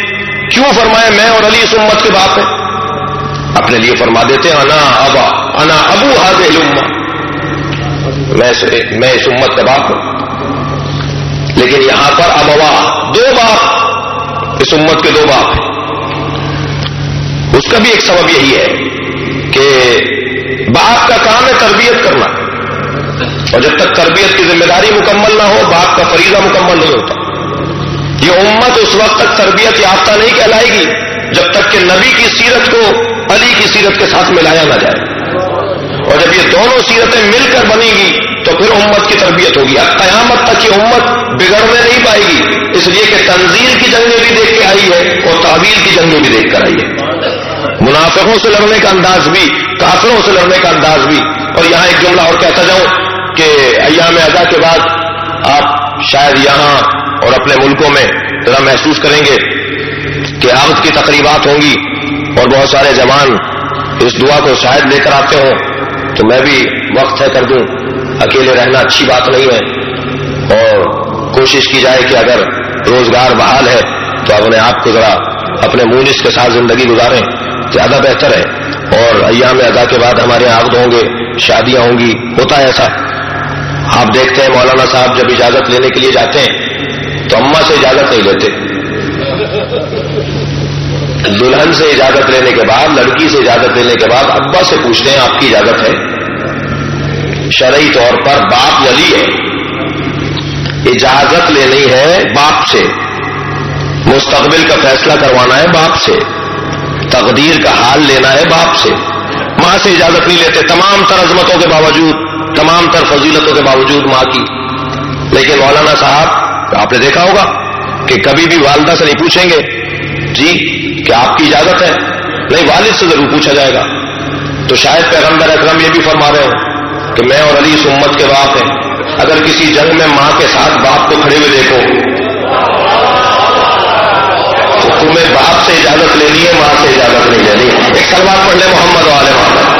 کیوں فرمایا میں اور علی اس امت کے باپ ہیں؟ اپنے لیے فرما دیتے ہیں انا ابا انا ابو هذه الامه، میں میں اس امت کا باپ ہوں. لیکن یہاں پر ابوا، دو باپ، اس امت کے دو باپ ہیں. اس کا بھی ایک سبب یہی ہے کہ باپ کا کام ہے تربیت کرنا، اور جب تک تربیت کی ذمہ داری مکمل نہ ہو باپ کا فریضہ مکمل نہیں ہوتا. یہ امت اس وقت تک تربیت یافتہ نہیں کہلائے گی جب تک کہ نبی کی سیرت کو علی کی سیرت کے ساتھ ملایا نہ جائے. اور جب یہ دونوں سیرتیں مل کر بنے گی تو پھر امت کی تربیت ہوگی. قیامت تک یہ امت بگڑنے نہیں پائے گی، اس لیے کہ تنزیل کی جنگیں بھی دیکھ کے آئی ہے اور تعویل کی جنگیں بھی دیکھ کر آئی ہے. منافقوں سے لڑنے کا انداز بھی، کافروں سے لڑنے کا انداز بھی. اور یہاں ایک جملہ اور کہتا جاؤں کہ ایام ادا کے بعد آپ شاید یہاں اور اپنے ملکوں میں ذرا محسوس کریں گے کہ عقد کی تقریبات ہوں گی اور بہت سارے جوان اس دعا کو شاید لے کر آتے ہوں، تو میں بھی وقت ہے کر دوں. اکیلے رہنا اچھی بات نہیں ہے، اور کوشش کی جائے کہ اگر روزگار بحال ہے تو اپنے آپ کو ذرا اپنے مونس کے ساتھ زندگی گزاریں، زیادہ بہتر ہے. اور ایام ادا کے بعد ہمارے یہاں عقد ہوں گے، شادیاں ہوں گی، ہوتا ہے ایسا. آپ دیکھتے ہیں مولانا صاحب جب اجازت لینے کے لیے جاتے ہیں تو اماں سے اجازت نہیں لیتے. دلہن سے اجازت لینے کے بعد، لڑکی سے اجازت لینے کے بعد ابا سے پوچھتے ہیں آپ کی اجازت ہے؟ شرعی طور پر باپ ولی ہے، اجازت لینی ہے باپ سے، مستقبل کا فیصلہ کروانا ہے باپ سے، تقدیر کا حال لینا ہے باپ سے. ماں سے اجازت نہیں لیتے، تمام تر عظمتوں کے باوجود، تمام تر فضیلتوں کے باوجود ماں کی. لیکن مولانا صاحب آپ نے دیکھا ہوگا کہ کبھی بھی والدہ سے نہیں پوچھیں گے جی کیا آپ کی اجازت ہے؟ نہیں، والد سے ضرور پوچھا جائے گا. تو شاید پیغمبر اکرم یہ بھی فرما رہے ہیں کہ میں اور علی اس امت کے باپ ہیں. اگر کسی جنگ میں ماں کے ساتھ باپ کو کھڑے ہوئے دیکھو تو تمہیں باپ سے اجازت لینی ہے، ماں سے اجازت نہیں لینی. ایک سلوات پڑھ لیں محمد والے محمد.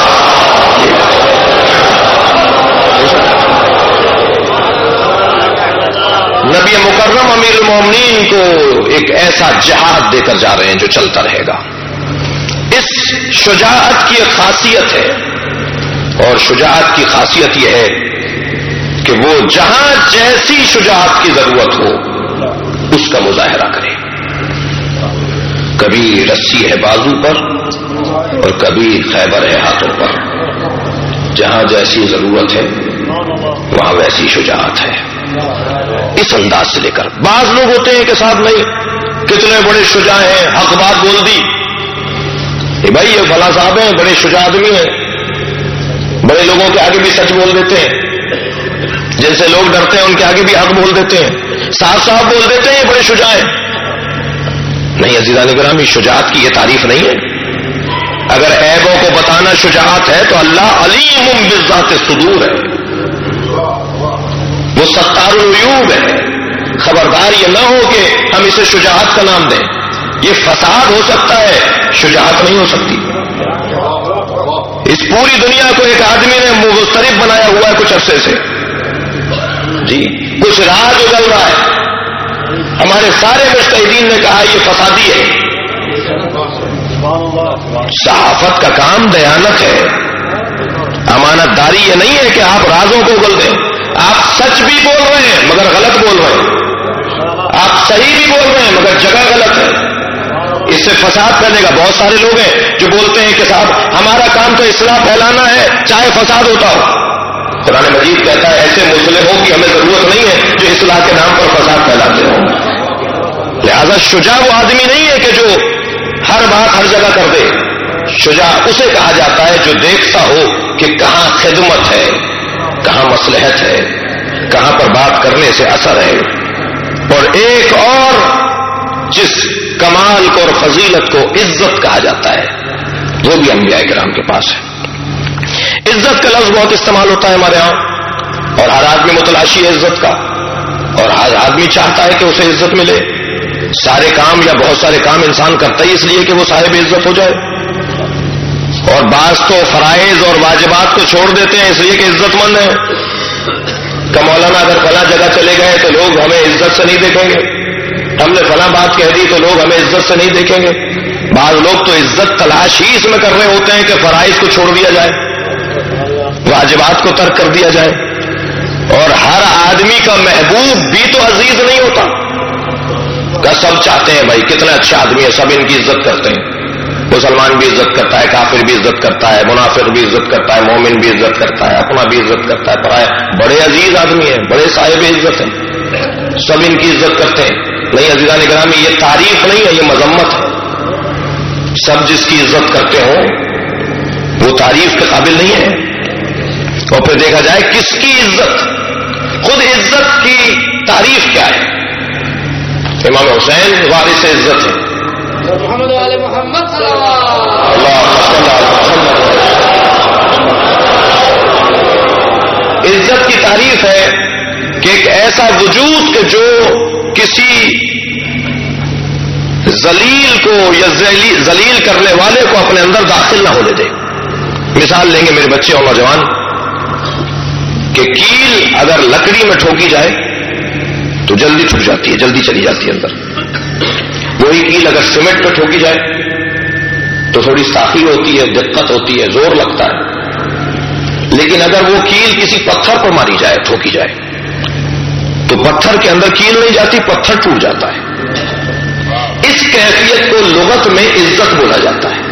نبی مکرم امیر المومنین کو ایک ایسا جہاد دے کر جا رہے ہیں جو چلتا رہے گا. اس شجاعت کی ایک خاصیت ہے، اور شجاعت کی خاصیت یہ ہے کہ وہ جہاں جیسی شجاعت کی ضرورت ہو اس کا مظاہرہ کرے. کبھی رسی ہے بازو پر اور کبھی خیبر ہے ہاتھوں پر. جہاں جیسی ضرورت ہے وہاں ویسی شجاعت ہے. اس انداز سے لے کر بعض لوگ ہوتے ہیں کہ صاحب نہیں کتنے بڑے شجاع ہیں، حق بات بول دی. اے بھائی یہ فلاں صاحب ہیں، بڑے شجاع آدمی ہیں، بڑے لوگوں کے آگے بھی سچ بول دیتے ہیں، جن سے لوگ ڈرتے ہیں ان کے آگے بھی حق بول دیتے ہیں، صاف صاف بول دیتے ہیں یہ بڑے شجاع ہیں. نہیں عزیزان گرامی، شجاعت کی یہ تعریف نہیں ہے. اگر عیبوں کو بتانا شجاعت ہے تو اللہ علیم بذات الصدور ہے، وہ ستار العیوب ہے. خبردار یہ نہ ہو کہ ہم اسے شجاعت کا نام دیں. یہ فساد ہو سکتا ہے، شجاعت نہیں ہو سکتی. اس پوری دنیا کو ایک آدمی نے مضطرب بنایا ہوا ہے کچھ عرصے سے، جی کچھ راز اجل رہا ہے. ہمارے سارے مجتہدین نے کہا یہ فسادی ہے. صحافت کا کام دیانت ہے، امانت داری یہ نہیں ہے کہ آپ رازوں کو اگل دیں. آپ سچ بھی بول رہے ہیں مگر غلط بول رہے ہیں، آپ صحیح بھی بول رہے ہیں مگر جگہ غلط ہے. اس سے فساد پھیلے گا. بہت سارے لوگ ہیں جو بولتے ہیں کہ صاحب ہمارا کام تو اصلاح پھیلانا ہے چاہے فساد ہوتا ہو. قرآن مجید کہتا ہے ایسے مصلحوں کی ہمیں ضرورت نہیں ہے جو اصلاح کے نام پر فساد پھیلاتے ہوں. لہذا شجاع وہ آدمی نہیں ہے کہ جو ہر بات ہر جگہ کر دے. شجاع اسے کہا جاتا ہے جو دیکھتا ہو کہ کہاں خدمت ہے، کہاں مصلحت ہے، کہاں پر بات کرنے سے اثر ہے. اور ایک اور جس کمال کو اور فضیلت کو عزت کہا جاتا ہے وہ بھی انبیاء کرام کے پاس ہے. عزت کا لفظ بہت استعمال ہوتا ہے ہمارے ہاں، اور ہر آدمی متلاشی ہے عزت کا، اور ہر آدمی چاہتا ہے کہ اسے عزت ملے. سارے کام یا بہت سارے کام انسان کرتا ہی اس لیے کہ وہ صاحب عزت ہو جائے، اور بعض تو فرائض اور واجبات کو چھوڑ دیتے ہیں اس لیے کہ عزت مند ہے. کہ مولانا اگر فلاں جگہ چلے گئے تو لوگ ہمیں عزت سے نہیں دیکھیں گے، ہم نے فلاں بات کہہ دی تو لوگ ہمیں عزت سے نہیں دیکھیں گے. بعض لوگ تو عزت تلاش ہی اس میں کر رہے ہوتے ہیں کہ فرائض کو چھوڑ دیا جائے, واجبات کو ترک کر دیا جائے. اور ہر آدمی کا محبوب بھی تو عزیز نہیں ہوتا. کہ سب چاہتے ہیں بھائی کتنا اچھا آدمی ہے, سب ان کی عزت کرتے ہیں. مسلمان بھی عزت کرتا ہے, کافر بھی عزت کرتا ہے, منافق بھی عزت کرتا ہے, مومن بھی عزت کرتا ہے, اپنا بھی عزت کرتا ہے, پرایا. بڑے عزیز آدمی ہیں, بڑے صاحب عزت ہیں, سب ان کی عزت کرتے ہیں. نہیں عزیزان گرامی, یہ تعریف نہیں ہے, یہ مذمت ہے. سب جس کی عزت کرتے ہوں وہ تعریف کے قابل نہیں ہے. اور پھر دیکھا جائے کس کی عزت, خود عزت کی تعریف کیا ہے. امام حسین وارث عزت ہے.
محمد علی محمد صلی
اللہ عزت کی تعریف ہے کہ ایک ایسا وجود کہ جو کسی ذلیل کو یا ذلیل کرنے والے کو اپنے اندر داخل نہ ہونے دے. مثال لیں گے میرے بچے اور نوجوان کہ کیل اگر لکڑی میں ٹھوکی جائے تو جلدی چھپ جاتی ہے, جلدی چلی جاتی ہے اندر. وہی کیل اگر سیمنٹ پہ ٹھوکی جائے تو تھوڑی تاخیر ہوتی ہے, دقت ہوتی ہے, زور لگتا ہے. لیکن اگر وہ کیل کسی پتھر پر ماری جائے, ٹھوکی جائے, تو پتھر کے اندر کیل نہیں جاتی, پتھر ٹوٹ جاتا ہے. اس کیفیت کو لغت میں عزت بولا جاتا ہے.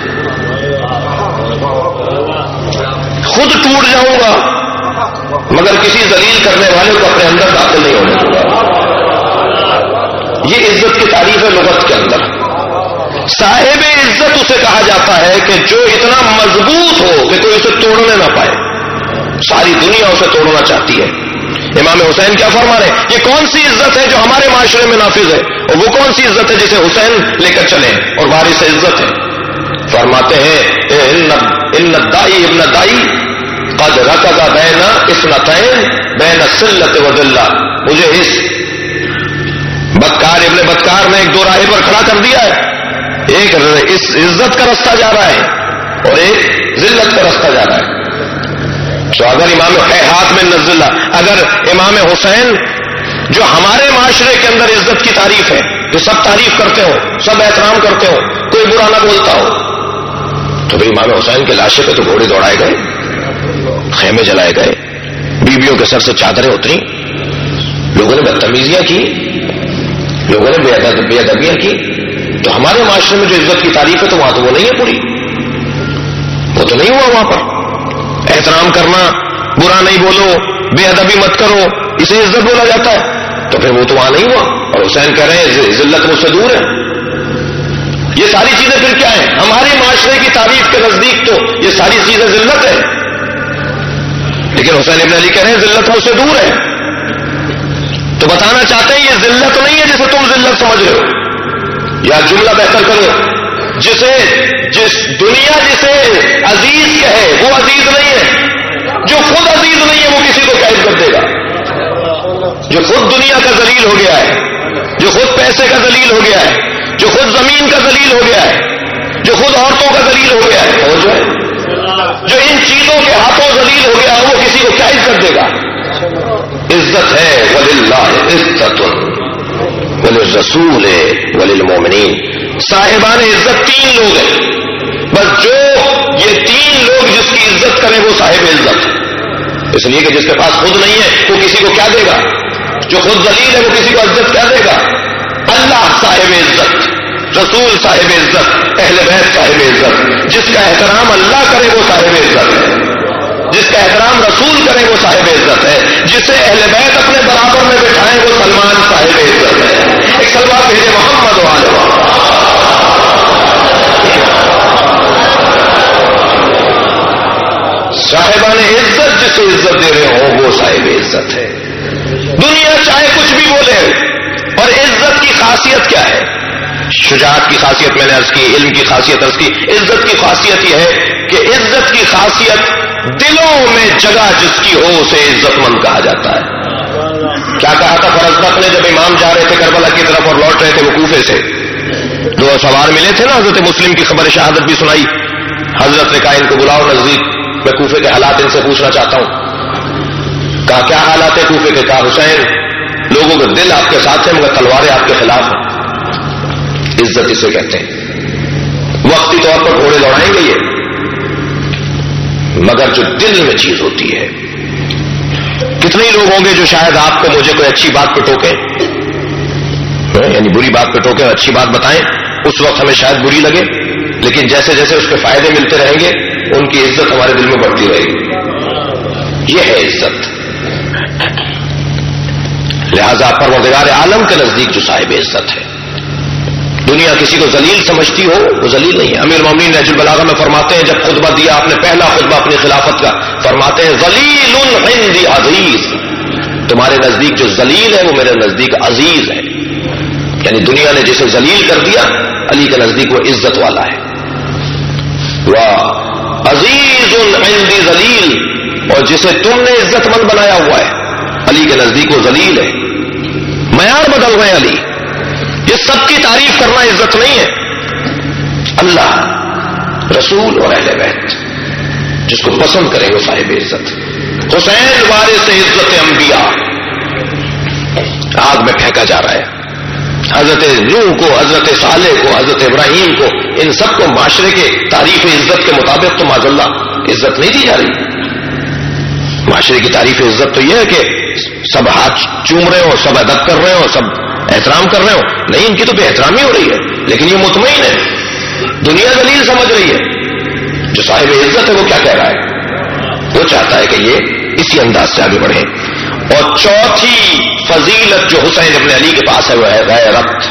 خود ٹوٹ جاؤں گا مگر کسی ذلیل کرنے والے کو اپنے اندر داخل نہیں ہونے دوں گا. یہ عزت کی تعریف ہے لغت کے اندر. صاحب عزت اسے کہا جاتا ہے کہ جو اتنا مضبوط ہو کہ کوئی اسے توڑنے نہ پائے. ساری دنیا اسے توڑنا چاہتی ہے. امام حسین کیا فرما رہے ہیں, یہ کون سی عزت ہے جو ہمارے معاشرے میں نافذ ہے, اور وہ کون سی عزت ہے جسے حسین لے کر چلے اور وارث عزت ہے. فرماتے ہیں ان الدائی ابن دائی قد رکض بین اثنتین بین السلۃ وذلہ. مجھے اس بدکار ابن بدکار نے ایک دو راہے پر کھڑا کر دیا ہے. ایک اس عزت کا رستہ جا رہا ہے اور ایک ذلت کا رستہ جا رہا ہے. تو اگر امام ہے ہاتھ میں نزلہ, اگر امام حسین جو ہمارے معاشرے کے اندر عزت کی تعریف ہے, جو سب تعریف کرتے ہو, سب احترام کرتے ہو, کوئی برا نہ بولتا ہو, تو بھائی امام حسین کے لاشے پہ تو گھوڑے دوڑائے گئے, خیمے جلائے گئے, بیویوں کے سر سے چادریں اتری, لوگوں نے بدتمیزیاں کی, لوگوں نے بے ادبیاں کی. تو ہمارے معاشرے میں جو عزت کی تعریف ہے تو وہاں تو وہ نہیں ہے پوری, وہ تو نہیں ہوا. وہاں پر احترام کرنا, برا نہیں بولو, بے ادبی مت کرو, اسے عزت بولا جاتا ہے. تو پھر وہ تو وہاں نہیں ہوا. اور حسین کہہ رہے ہیں ذلت مجھ سے دور ہے. یہ ساری چیزیں پھر کیا ہیں, ہمارے معاشرے کی تعریف کے نزدیک تو یہ ساری چیزیں ذلت ہے. لیکن حسین ابن علی کہہ رہے ہیں ذلت مجھ سے دور ہے. تو بتانا چاہتے ہیں یہ ذلت نہیں ہے جسے تم ذلت سمجھ رہے ہو. یا جملہ بہتر کرو, جسے جس دنیا جسے عزیز کہے وہ عزیز نہیں ہے. جو خود عزیز نہیں ہے وہ کسی کو کیا عزت دے گا. جو خود دنیا کا ذلیل ہو گیا ہے, جو خود پیسے کا ذلیل ہو گیا ہے, جو خود زمین کا ذلیل ہو گیا ہے, جو خود عورتوں کا ذلیل ہو گیا ہے, اور جو ہے جو ان چیزوں کے ہاتھوں ذلیل ہو گیا ہے وہ کسی کو کیا عزت دے گا. عزت ہے وللہ عزت وللرسول وللمؤمنین. صاحبان عزت تین لوگ ہیں بس, جو یہ تین لوگ جس کی عزت کریں وہ صاحب عزت. اس لیے کہ جس کے پاس خود نہیں ہے وہ کسی کو کیا دے گا, جو خود ذلیل ہے وہ کسی کو عزت کیا دے گا. اللہ صاحب عزت, رسول صاحب عزت, اہل بیت صاحب عزت. جس کا احترام اللہ کرے وہ صاحب عزت ہے, جس کا احترام رسول کرے وہ صاحب عزت ہے, جسے اہل بیت اپنے برابر میں بٹھائیں وہ سلمان صاحب عزت ہے. ایک سلوات بھیجے محمد و آل محمد. صاحبان عزت جسے عزت دے رہے ہوں وہ صاحب عزت ہے. دنیا چاہے کچھ بھی بولے, اور عزت کی خاصیت کیا ہے. شجاعت کی خاصیت میں نے عرض کی, علم کی خاصیت عرض کی. عزت کی خاصیت یہ ہے کہ عزت کی خاصیت دلوں میں جگہ جس کی ہو اسے عزت مند کہا جاتا ہے. کیا کہا تھا فرزدق نے جب امام جا رہے تھے کربلا کی طرف اور لوٹ رہے تھے وہ کوفے سے, دو سوار ملے تھے نا, حضرت مسلم کی خبر شہادت بھی سنائی. حضرت نے کہا ان کو بلاؤ نزدیک, میں کوفے کے حالات ان سے پوچھنا چاہتا ہوں. کہا کیا حالات ہے کوفے کے. کہا حسین لوگوں کے دل آپ کے ساتھ ہیں مگر تلواریں آپ کے خلاف ہیں. عزت اسے کہتے ہیں. وقتی طور پر گھوڑے دوڑائیں گے یہ، مگر جو دل میں چیز ہوتی ہے. کتنے ہی لوگ ہوں گے جو شاید آپ کو مجھے کوئی اچھی بات پہ ٹوکیں، یعنی بری بات پہ ٹوکیں، اچھی بات بتائیں، اس وقت ہمیں شاید بری لگے، لیکن جیسے جیسے اس کے فائدے ملتے رہیں گے ان کی عزت ہمارے دل میں بڑھتی رہے گی. یہ ہے عزت. لہذا پروردگار عالم کے نزدیک جو صاحب عزت ہے، دنیا کسی کو ذلیل سمجھتی ہو وہ ذلیل نہیں ہے. امیر المومنین نہج البلاغہ میں فرماتے ہیں، جب خطبہ دیا آپ نے پہلا خطبہ اپنی خلافت کا، فرماتے ہیں ذلیل عندی عزیز، تمہارے نزدیک جو ذلیل ہے وہ میرے نزدیک عزیز ہے. یعنی دنیا نے جسے ذلیل کر دیا، علی کے نزدیک وہ عزت والا ہے. وعزیز عندی ذلیل، اور جسے تم نے عزت مند بنایا ہوا ہے علی کے نزدیک وہ ذلیل ہے. معیار بدل گئے علی. یہ سب کی تعریف کرنا عزت نہیں ہے. اللہ، رسول اور اہل بیت جس کو پسند کرے وہ صاحب عزت. حسین وارث عزت انبیاء آگ میں پھینکا جا رہا ہے. حضرت نوح کو، حضرت صالح کو، حضرت ابراہیم کو، ان سب کو معاشرے کے تعریف عزت کے مطابق تو معاذ اللہ عزت نہیں دی جا رہی. معاشرے کی تعریف عزت تو یہ ہے کہ سب ہاتھ چوم رہے ہو، سب ادب کر رہے ہو، سب احترام کر رہے ہو. نہیں، ان کی تو بے احترامی ہو رہی ہے، لیکن یہ مطمئن ہے. دنیا ذلیل سمجھ رہی ہے. جو صاحب عزت ہے وہ کیا کہہ رہا ہے؟ وہ چاہتا ہے کہ یہ اسی انداز سے آگے بڑھے. اور چوتھی فضیلت جو حسین ابن علی کے پاس ہے وہ ہے غیرت.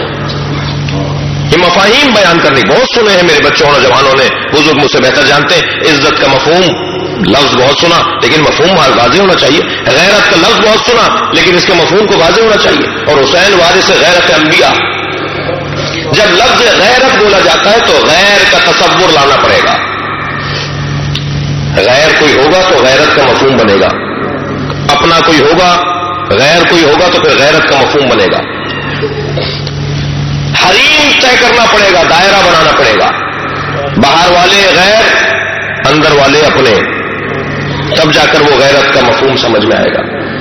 یہ مفاہیم بیان کرنے بہت سنے ہیں میرے بچوں اور نوجوانوں نے، بزرگ مجھ سے بہتر جانتے ہیں. عزت کا مفہوم لفظ بہت سنا، لیکن مفہوم واضح ہونا چاہیے. غیرت کا لفظ بہت سنا، لیکن اس کے مفہوم کو واضح ہونا چاہیے. اور حسین وارث غیرت انبیاء. جب لفظ غیرت بولا جاتا ہے تو غیر کا تصور لانا پڑے گا. غیر کوئی ہوگا تو غیرت کا مفہوم بنے گا. اپنا کوئی ہوگا، غیر کوئی ہوگا تو پھر غیرت کا مفہوم بنے گا. حریم طے کرنا پڑے گا، دائرہ بنانا پڑے گا. باہر والے غیر، اندر والے اپنے، تب جا کر وہ غیرت کا مفہوم سمجھ میں آئے گا.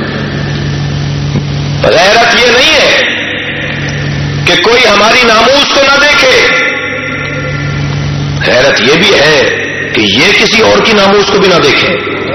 غیرت یہ نہیں ہے کہ کوئی ہماری ناموس کو نہ دیکھے. غیرت یہ بھی ہے کہ یہ کسی اور کی ناموس کو بھی نہ دیکھے.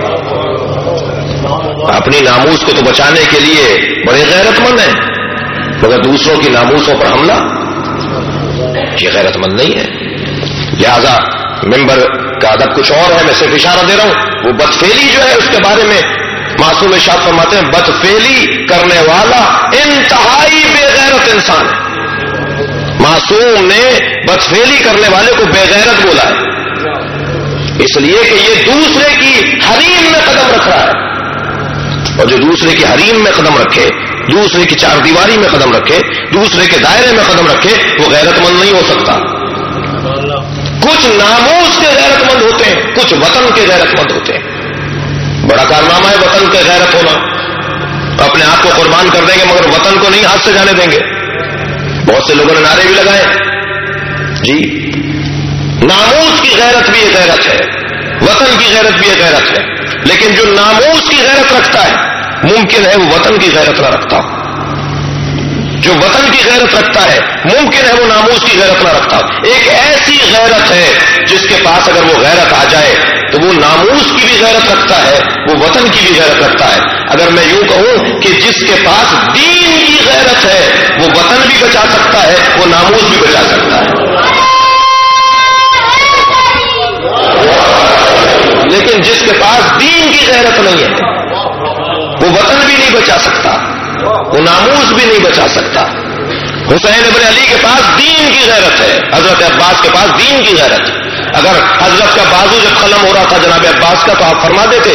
اپنی ناموس کو تو بچانے کے لیے بڑے غیرت مند ہیں، مگر دوسروں کی ناموسوں پر حملہ یہ غیرت مند نہیں ہے. لہذا ممبر کا ادب کچھ اور ہے، میں صرف اشارہ دے رہا ہوں. وہ بدفعلی جو ہے اس کے بارے میں معصوم ارشاد فرماتے ہیں، بدفعلی کرنے والا انتہائی بے غیرت انسان ہے. معصوم نے بدفعلی کرنے والے کو بے غیرت بولا ہے، اس لیے کہ یہ دوسرے کی حریم میں قدم رکھ رہا ہے. اور جو دوسرے کی حریم میں قدم رکھے، دوسرے کی چار دیواری میں قدم رکھے، دوسرے کے دائرے میں قدم رکھے، وہ غیرت مند نہیں ہو سکتا. کچھ ناموس کے غیرت مند ہوتے ہیں، کچھ وطن کے غیرت مند ہوتے ہیں. بڑا کارنامہ ہے وطن کے غیرت ہونا. اپنے آپ کو قربان کر دیں گے مگر وطن کو نہیں ہاتھ سے جانے دیں گے. بہت سے لوگوں نے نعرے بھی لگائے. جی، ناموس کی غیرت بھی ایک غیرت ہے، وطن کی غیرت بھی ایک غیرت ہے. لیکن جو ناموس کی غیرت رکھتا ہے ممکن ہے وہ وطن کی غیرت نہ رکھتا ہو. جو وطن کی غیرت رکھتا ہے ممکن ہے وہ ناموس کی غیرت نہ رکھتا ہو. ایک ایسی غیرت ہے جس کے پاس اگر وہ غیرت آ جائے تو وہ ناموس کی بھی غیرت رکھتا ہے، وہ وطن کی بھی غیرت رکھتا ہے. اگر میں یوں کہوں کہ جس کے پاس دین کی غیرت ہے وہ وطن بھی بچا سکتا ہے، وہ ناموس بھی بچا سکتا ہے. لیکن جس کے پاس دین کی غیرت نہیں ہے وہ وطن بھی نہیں بچا سکتا، وہ ناموس بھی نہیں بچا سکتا. حسین ابن علی کے پاس دین کی غیرت ہے، حضرت عباس کے پاس دین کی غیرت ہے. اگر حضرت کا بازو جب قلم ہو رہا تھا جناب عباس کا تو آپ فرما دیتے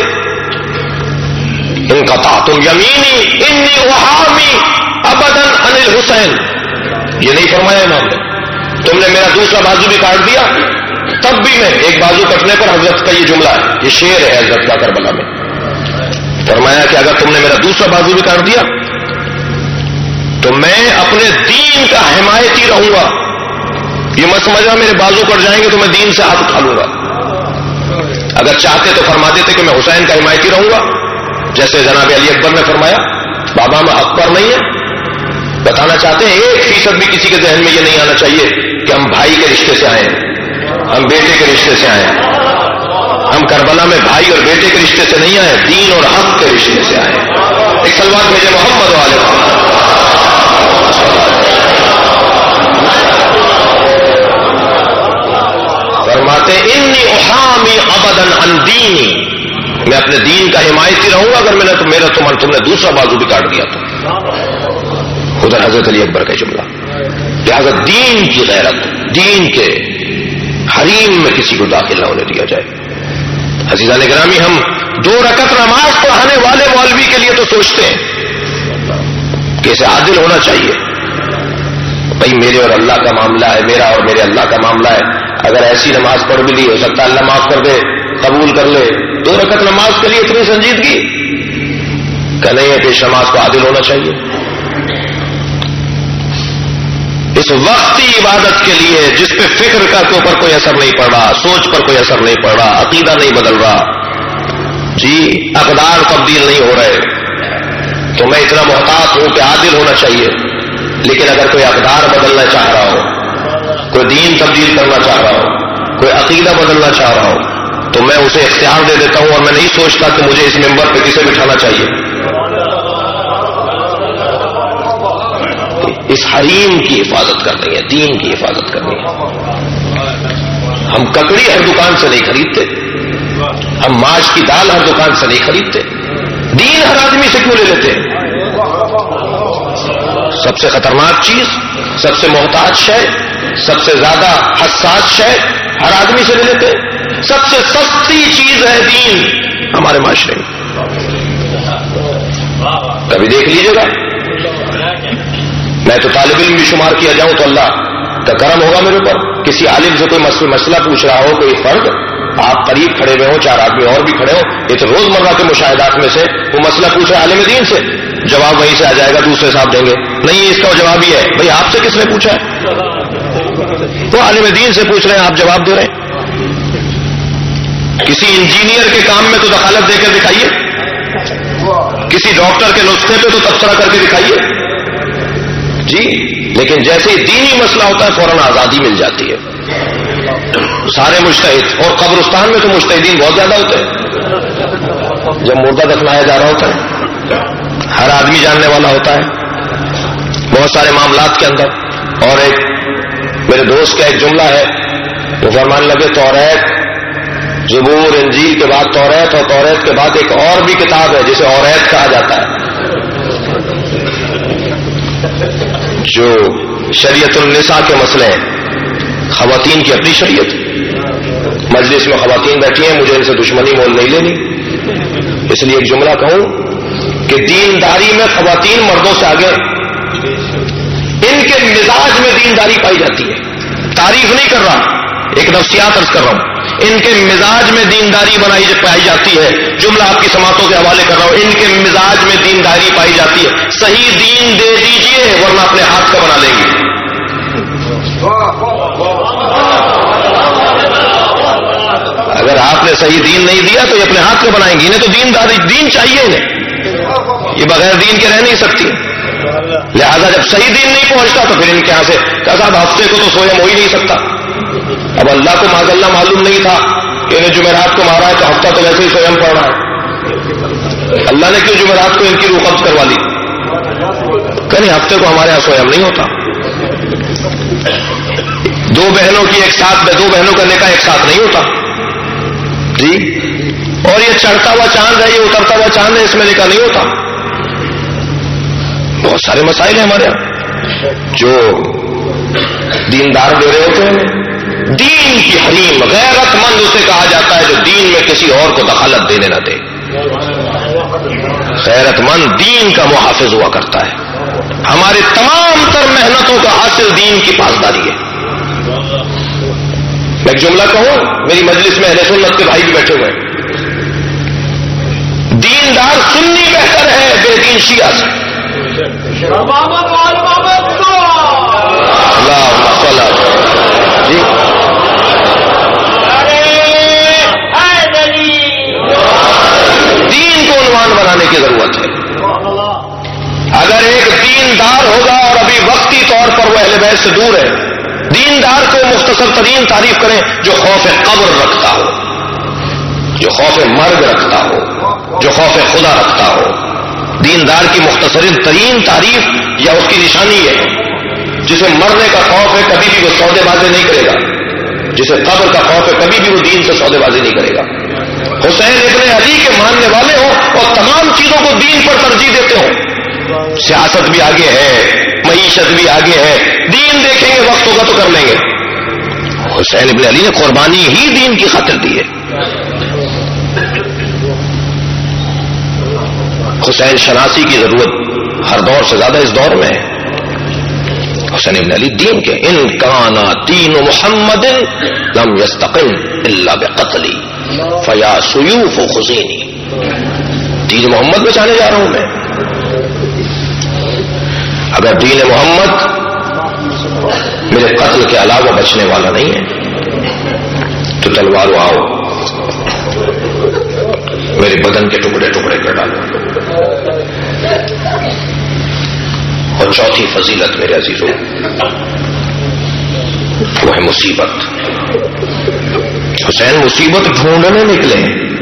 انقطعتم یمینی انی وحامی ابدا عن الحسین. یہ نہیں فرمایا امام نے، تم نے میرا دوسرا بازو بھی کاٹ دیا تب بھی میں. ایک بازو کٹنے پر حضرت کا یہ جملہ ہے، یہ شعر ہے حضرت کا کربلا میں. فرمایا کہ اگر تم نے میرا دوسرا بازو بھی کاٹ دیا تو میں اپنے دین کا حمایتی رہوں گا. یہ مت سمجھا میرے بازو کٹ جائیں گے تو میں دین سے ہاتھ اٹھا لوں گا. اگر چاہتے تو فرما دیتے کہ میں حسین کا حمایتی رہوں گا، جیسے جناب علی اکبر نے فرمایا بابا میں حق پر نہیں ہے بتانا چاہتے ہیں ایک فیصد بھی کسی کے ذہن میں یہ نہیں آنا چاہیے کہ ہم بھائی کے رشتے سے آئے ہیں، ہم بیٹے کے رشتے سے آئے ہیں. ہم کربلا میں بھائی اور بیٹے کے رشتے سے نہیں آئے، دین اور حق کے رشتے سے آئے. ایک سلوات بھیجے محمد والے محمد. فرماتے انی احامی ابدا عن دینی، میں اپنے دین کا حمایتی رہوں گا اگر میں نے تو میرا تم تم نے دوسرا بازو بھی کاٹ دیا تو. ادھر حضرت علی اکبر کا جملہ. لہذا دین کی غیرت، دین کے حریم میں کسی کو داخل نہ ہونے دیا جائے. عزیزان گرامی، ہم دو رکعت نماز پڑھانے والے مولوی کے لیے تو سوچتے ہیں کہ اسے عادل ہونا چاہیے. بھائی میرے اور اللہ کا معاملہ ہے، میرا اور میرے اللہ کا معاملہ ہے. اگر ایسی نماز پڑھ بھی لی، ہو سکتا ہے اللہ معاف کر دے، قبول کر لے. دو رکعت نماز کے لیے اتنی سنجیدگی کہ نہیں ہے، پیش نماز کو عادل ہونا چاہیے. اس وقتی عبادت کے لیے جس پہ فکر کا کے اوپر کوئی اثر نہیں پڑ رہا، سوچ پر کوئی اثر نہیں پڑ رہا، عقیدہ نہیں بدل رہا، جی اقدار تبدیل نہیں ہو رہے، تو میں اتنا محتاط ہوں کہ عادل ہونا چاہیے. لیکن اگر کوئی اقدار بدلنا چاہ رہا ہو، کوئی دین تبدیل کرنا چاہ رہا ہو، کوئی عقیدہ بدلنا چاہ رہا ہو، تو میں اسے اختیار دے دیتا ہوں اور میں نہیں سوچتا کہ مجھے اس ممبر پہ کسے بٹھانا چاہیے. اس حریم کی حفاظت کرنی ہے، دین کی حفاظت کرنی ہے. ہم ککڑی ہر دکان سے نہیں خریدتے، ہم ماش کی دال ہر دکان سے نہیں خریدتے. دین ہر آدمی سے کیوں لے لیتے ہیں؟ سب سے خطرناک چیز، سب سے محتاج شے، سب سے زیادہ حساس شے ہر آدمی سے لے لیتے. سب سے سستی چیز ہے دین ہمارے معاشرے میں. کبھی دیکھ لیجیے گا، میں تو طالب علم بھی شمار کیا جاؤں تو اللہ کا کرم ہوگا میرے اوپر. کسی عالم سے کوئی مسئلہ پوچھ رہا ہو، کوئی فرد، آپ قریب کھڑے ہوئے ہوں، چار آدمی اور بھی کھڑے ہوں، یہ تو روزمرہ کے مشاہدات میں سے وہ مسئلہ پوچھ رہا عالم دین سے، جواب وہیں سے آ جائے گا، دوسرے صاحب دیں گے. نہیں، اس کا جواب ہی ہے بھائی آپ سے کس نے پوچھا ہے؟ وہ عالم دین سے پوچھ رہے ہیں، آپ جواب دے رہے ہیں. کسی انجینئر کے کام میں تو دخالت دے کر دکھائیے، کسی ڈاکٹر کے نسخے پہ تو تبصرہ کر کے دکھائیے جی. لیکن جیسے ہی دینی مسئلہ ہوتا ہے فوراً آزادی مل جاتی ہے. سارے مجتہد، اور قبرستان میں تو مجتہدین بہت زیادہ ہوتے ہیں. جب مردہ دفنایا جا رہا ہوتا ہے ہر آدمی جاننے والا ہوتا ہے بہت سارے معاملات کے اندر. اور ایک میرے دوست کا ایک جملہ ہے، وہ فرمانے لگے توریت، زبور، انجیل کے بعد توریت، اور توریت کے بعد ایک اور بھی کتاب ہے جسے اوریت کہا جاتا ہے، جو شریعت النساء کے مسئلے ہیں. خواتین کی اپنی شریعت. مجلس میں خواتین بیٹھی ہیں، مجھے ان سے دشمنی مول نہیں لینی، اس لیے ایک جملہ کہوں کہ دینداری میں خواتین مردوں سے آگے، ان کے مزاج میں دینداری پائی جاتی ہے. تعریف نہیں کر رہا، ایک نفسیات عرض کر رہا ہوں. ان کے مزاج میں دینداری بنائی پائی جاتی ہے. جملہ آپ کی سماعتوں کے حوالے کر رہا ہوں، ان کے مزاج میں دینداری پائی جاتی ہے. صحیح دین دے دیجئے ورنہ اپنے ہاتھ کا بنا لیں گے. اگر آپ نے صحیح دین نہیں دیا تو یہ اپنے ہاتھ کا بنائیں گی. انہیں تو دینداری دین چاہیے، انہیں یہ بغیر دین کے رہ نہیں سکتی. لہذا جب صحیح دین نہیں پہنچتا تو پھر ان کے یہاں سے کہا صاحب ہفتے کو تو سویا ہو ہی نہیں سکتا. اب اللہ کو معاذ اللہ معلوم نہیں تھا کہ انہیں جمعرات کو مارا ہے تو ہفتہ تو ویسے ہی سویم پڑ رہا ہے. اللہ نے کیوں جمعرات کو ان کی روح قبض کروا لی؟ کہیں ہفتے کو ہمارے یہاں سویم نہیں ہوتا. دو بہنوں کی ایک ساتھ دو بہنوں کا نکاح ایک ساتھ نہیں ہوتا جی. اور یہ چڑھتا ہوا چاند ہے، یہ اترتا ہوا چاند ہے، اس میں نکاح نہیں ہوتا. بہت سارے مسائل ہیں ہمارے یہاں جو دیندار دے رہے ہوتے ہیں. دین کی حریم، غیرت مند اسے کہا جاتا ہے جو دین میں کسی اور کو دخالت دینے نہ دے. غیرت مند دین کا محافظ ہوا کرتا ہے. ہمارے تمام تر محنتوں کا حاصل دین کی پاسداری ہے. میں ایک جملہ کہوں، میری مجلس میں اہل سنت کے بھائی بھی بیٹھے ہوئے ہیں. دیندار سنی بہتر ہے بے دین شیعہ سے. جی دین کو عنوان بنانے کی ضرورت ہے. اگر ایک دیندار ہوگا اور ہدایت سے دور ہے. دیندار کو مختصر ترین تعریف کریں جو خوف قبر رکھتا ہو, جو خوف مرگ رکھتا ہو, جو خوف خدا رکھتا ہو. دیندار کی مختصر ترین تعریف یا اس کی نشانی ہے جسے مرنے کا خوف ہے کبھی بھی وہ سودے بازی نہیں کرے گا, جسے قبر کا خوف ہے کبھی بھی وہ دین سے سودے بازی نہیں کرے گا. حسین ابن علی کے ماننے والے ہوں اور تمام چیزوں کو دین پر ترجیح دیتے ہوں. سیاست بھی آگے ہے, معیشت بھی آگے ہے, دین دیکھیں گے وقت ہوگا تو کر لیں گے. حسین ابن علی نے قربانی ہی دین کی خاطر دی ہے. حسین شناسی کی ضرورت ہر دور سے زیادہ اس دور میں ہے. حسین ابن علی دین کے ان کانا دین محمد لم یستقم الا بقتلی فیا سیوف خزینی. دین محمد بچانے جا رہا ہوں میں. اگر دین محمد میرے قتل کے علاوہ بچنے والا نہیں ہے تو تلوار آؤ میرے بدن کے ٹکڑے ٹکڑے کر ڈالو. اور چوتھی فضیلت میرے عزیزوں وہ ہے مصیبت. حسین مصیبت ڈھونڈنے نکلے.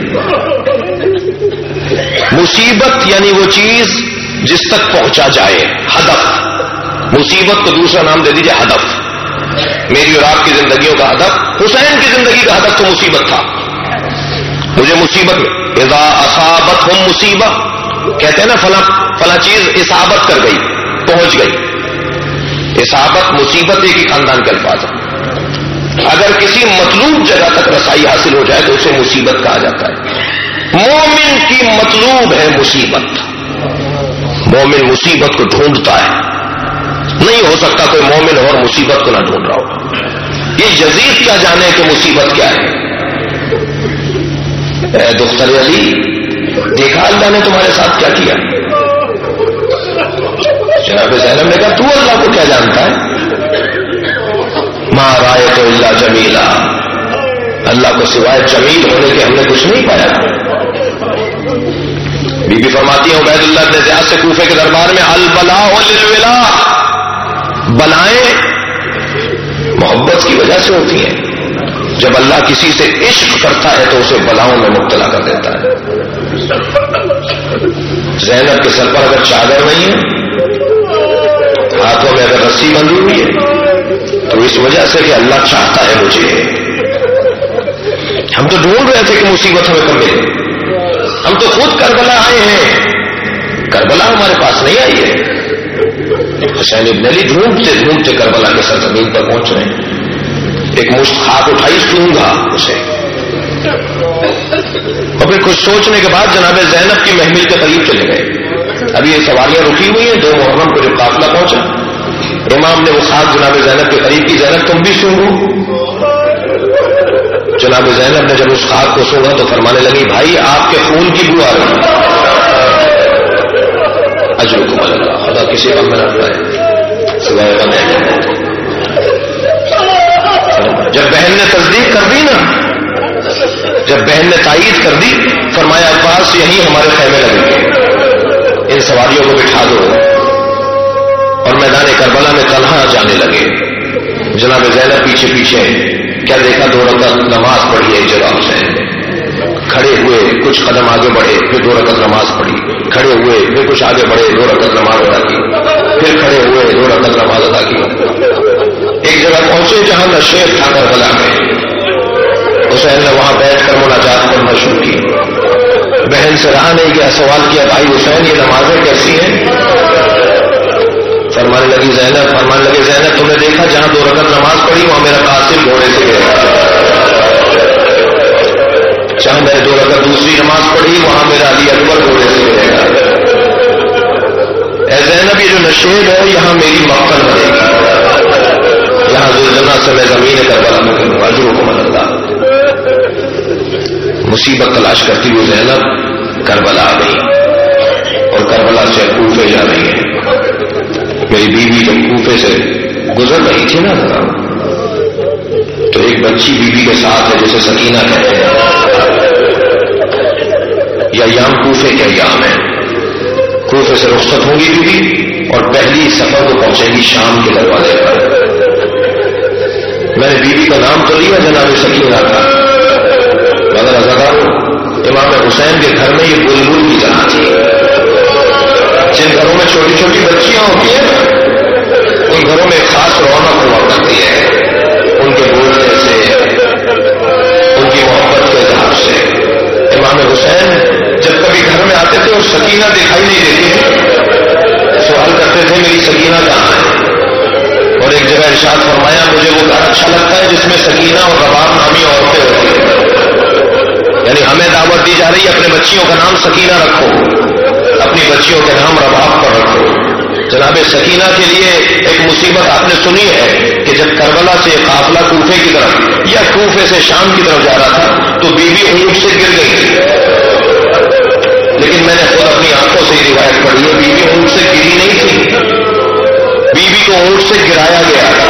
مصیبت یعنی وہ چیز جس تک پہنچا جائے, ہدف. مصیبت کو دوسرا نام دے دیجیے ہدف. میری اور آپ کی زندگیوں کا ہدف, حسین کی زندگی کا ہدف تو مصیبت تھا. مجھے مصیبت اذا اصابتہم مصیبہ کہتے ہیں نا, فلاں فلاں چیز اصابت کر گئی, پہنچ گئی. اصابت مصیبت ایک ہی خاندان کے الفاظ ہے. اگر کسی مطلوب جگہ تک رسائی حاصل ہو جائے تو اسے مصیبت کہا جاتا ہے. مومن کی مطلوب ہے مصیبت. مومن مصیبت کو ڈھونڈتا ہے. نہیں ہو سکتا کوئی مومن اور مصیبت کو نہ ڈھونڈ رہا ہو. یہ یزید کیا جانے کہ مصیبت کیا ہے. اے دختر علی, دیکھا اللہ نے تمہارے ساتھ کیا کیا. جناب زینب نے کہا تو اللہ کو کیا جانتا ہے. ما رایت الا جمیلا, اللہ کو سوائے جمیل ہونے کے ہم نے کچھ نہیں پایا. بی بی فرماتی ہیں عبید اللہ بن زیاد سے کوفے کے دربار میں البلاء للولا, بلائیں محبت کی وجہ سے ہوتی ہیں. جب اللہ کسی سے عشق کرتا ہے تو اسے بلاؤں میں مبتلا کر دیتا ہے. زینب کے سر پر اگر چادر نہیں ہے, ہاتھوں میں اگر رسی بندھی ہوئی ہے تو اس وجہ سے کہ اللہ چاہتا ہے مجھے. ہم تو ڈھونڈ رہے تھے کہ مصیبت ہمیں کب ملے. ہم تو خود کربلا آئے ہیں, کربلا ہمارے پاس نہیں آئی ہے. حسین ابن علی ڈھونڈتے ڈھونڈتے کربلا کے سرزمین پر پہنچ رہے ہیں. ایک مشت خاک اٹھائی, سوں گا اسے, اور پھر کچھ سوچنے کے بعد جناب زینب کی محمل کے قریب چلے گئے. ابھی یہ سواریاں رکی ہوئی ہیں. دو محرم کو جب قافلہ پہنچا, امام نے وہ خاک جناب زینب کے قریب کی. زینب تم بھی سونگو. جناب زینب نے جب اس خاک کو سونگا تو فرمانے لگی بھائی آپ کے خون کی بو آ رہی. اجرکم اللہ, خدا کسی غم میں رکھتا ہے سوائے غم ہے. جب بہن نے تصدیق کر دی نا, جب بہن نے تائید کر دی, فرمایا عباس یہی ہمارے خیمے لگیں گے, ان سواریوں کو بٹھا دو. اور میدان کربلا میں تنہا جانے لگے. جناب زینب پیچھے پیچھے. کیا دیکھا, دو رکعت نماز پڑھی ہے جواب سے. کھڑے ہوئے, کچھ قدم آگے بڑھے, پھر دو رکعت نماز پڑھی. کھڑے ہوئے, پھر کچھ آگے بڑھے, دو رکعت نماز ادا کی. پھر کھڑے ہوئے, دو رکعت نماز ادا کی. ایک جگہ پہنچے جہاں نشے تھا کربلا میں. حسین نے وہاں بیٹھ کر مناجات کرنا شروع کی. بہن سے رہا نہیں گیا, سوال کیا بھائی حسین یہ نمازیں کیسی ہیں. فرمانے لگی زینب فرمانے لگے زینب تم نے دیکھا جہاں دو رکعت نماز پڑھی وہاں میرا قاسم گھوڑے سے گیا. جہاں میں دو رکعت دوسری نماز پڑھی وہاں میرا علی اکبر گھوڑے سے گیا. اے زینب یہ جو نشیب ہے یہاں میری مقتل بنے گی. یہاں زلزلہ سے میں زمین کربلا میں کروں گا. اجرکم اللہ. مصیبت تلاش کرتی ہوئی زینب کربلا آ گئی اور کربلا سے کوفے جا رہی ہے. میری بیوی جب کوفے سے گزر رہی تھی نا تو ایک بچی بیوی کے ساتھ ہے جسے سکینہ کہتے ہیں. یہ ایام کوفے کے ایام ہیں. کوفے سے رخصت ہوں گی بیوی اور پہلی سفر کو پہنچے گی شام کے دروازے پر. میں نے بیوی کا نام تو لیا جناب سکینہ کا، مگر ازاداروں امام حسین کے گھر میں یہ بلبل کی طرح تھی. جن گھروں میں چھوٹی چھوٹی بچیاں ہوتی ہیں ان گھروں میں خاص رونق ہوا کرتی ہے، ان کے بولنے سے، ان کی محبت کے اظہار سے. امام حسین جب کبھی گھر میں آتے تھے اور سکینہ دکھائی نہیں دیتی، سوال کرتے تھے میری سکینہ کہاں ہے؟ اور ایک جگہ ارشاد فرمایا مجھے وہ گھر اچھا لگتا ہے جس میں سکینہ اور رباب نامی عورتیں ہوتی ہیں. یعنی ہمیں دعوت دی جا رہی ہے اپنے بچیوں کا نام سکینہ رکھو، اپنی بچیوں کے نام رباب پر رکھو. جناب سکینہ کے لیے ایک مصیبت آپ نے سنی ہے کہ جب کربلا سے قافلہ کوفے کی طرف یا کوفے سے شام کی طرف جا رہا تھا تو بیوی اونٹ سے گر گئی تھی. لیکن میں نے خود اپنی آنکھوں سے یہ روایت پڑھی ہے، بیوی اونٹ سے گری نہیں تھی، بیوی کو اونٹ سے گرایا گیا تھا.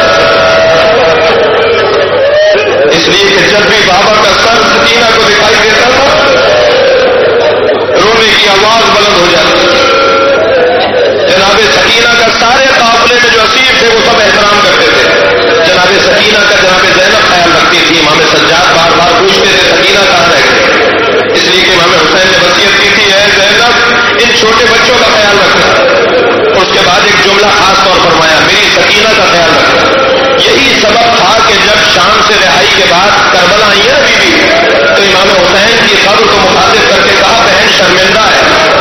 اس لیے کہ جب بھی بابا کا سر سکینہ کو دکھائی دیتا تھا رونے کی آواز بلند ہو جاتی تھی. جناب سکینہ کا سارے قافلے میں جو اسیر تھے وہ سب احترام کرتے تھے. جناب سکینہ کا جناب زینب خیال رکھتی تھی. امام سجاد بار بار پوچھتے تھے سکینہ کہاں رہ گئے، اس لیے کہ امام حسین نے وصیت کی تھی اے زینب ان چھوٹے بچوں کا خیال رکھنا. اور اس کے بعد ایک جملہ خاص طور پر فرمایا میری سکینہ کا خیال رکھنا. یہی سبب تھا کہ جب شام سے رہائی کے بعد کربلا آئی ہے بیوی تو امام حسین کی قبر کو مخاطب کر کے کہا بہن شرمندہ ہے،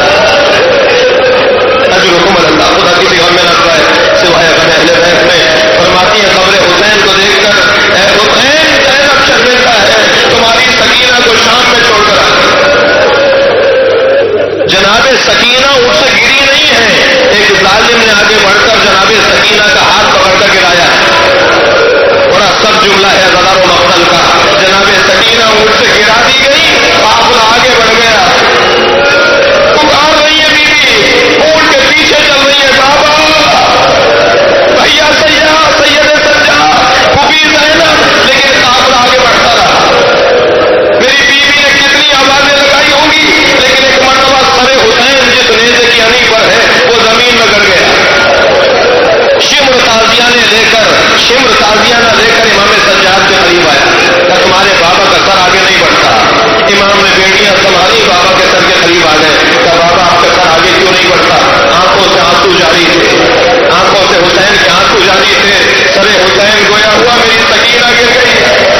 اجرکم اللہ، خدا کسی غم میں نہ کھائے سوائے غم اہل بیت میں. فرماتی ہے قبر حسین کو دیکھ کر اے حسین زینب شرمندہ ہے تمہاری سکینہ کو شام میں چھوڑ کر آ. جناب سکینہ اس سے گری نہیں ہے، ایک ظالم نے آگے بڑھ کر جناب سکینہ کا ہاتھ پکڑ کر گرایا. بڑا سب جملہ ہے غدر و مقتل کا. جناب سکینہ اونٹ سے گرا دی گئی، قافلہ آگے بڑھ گیا. پکار رہی ہے بیوی، اونٹ کے پیچھے چل رہی ہے بابا بھیا سیدہ سید سجا خوبی زینب، لیکن قافلہ آگے بڑھتا رہا. میری بیوی نے کتنی آوازیں لگائی ہوں گی لیکن ایک مرتبہ سر حسین جس نیزے کی انیب پر ہے وہ زمین میں گڑ گیا. شمر تازیانہ لے کر شمر تازیانہ لے کر امام سجاد کے قریب آیا کہ تمہارے بابا کا سر آگے نہیں بڑھتا. امام نے بیڑیاں سنبھالی، بابا کے سر کے قریب آ گئے کہ بابا آپ کا سر آگے کیوں نہیں بڑھتا؟ آنکھوں سے آنسو جاری تھے، آنکھوں سے حسین کے آنسو جاری تھے. سر حسین گویا ہوا میری سکینہ گر گئی.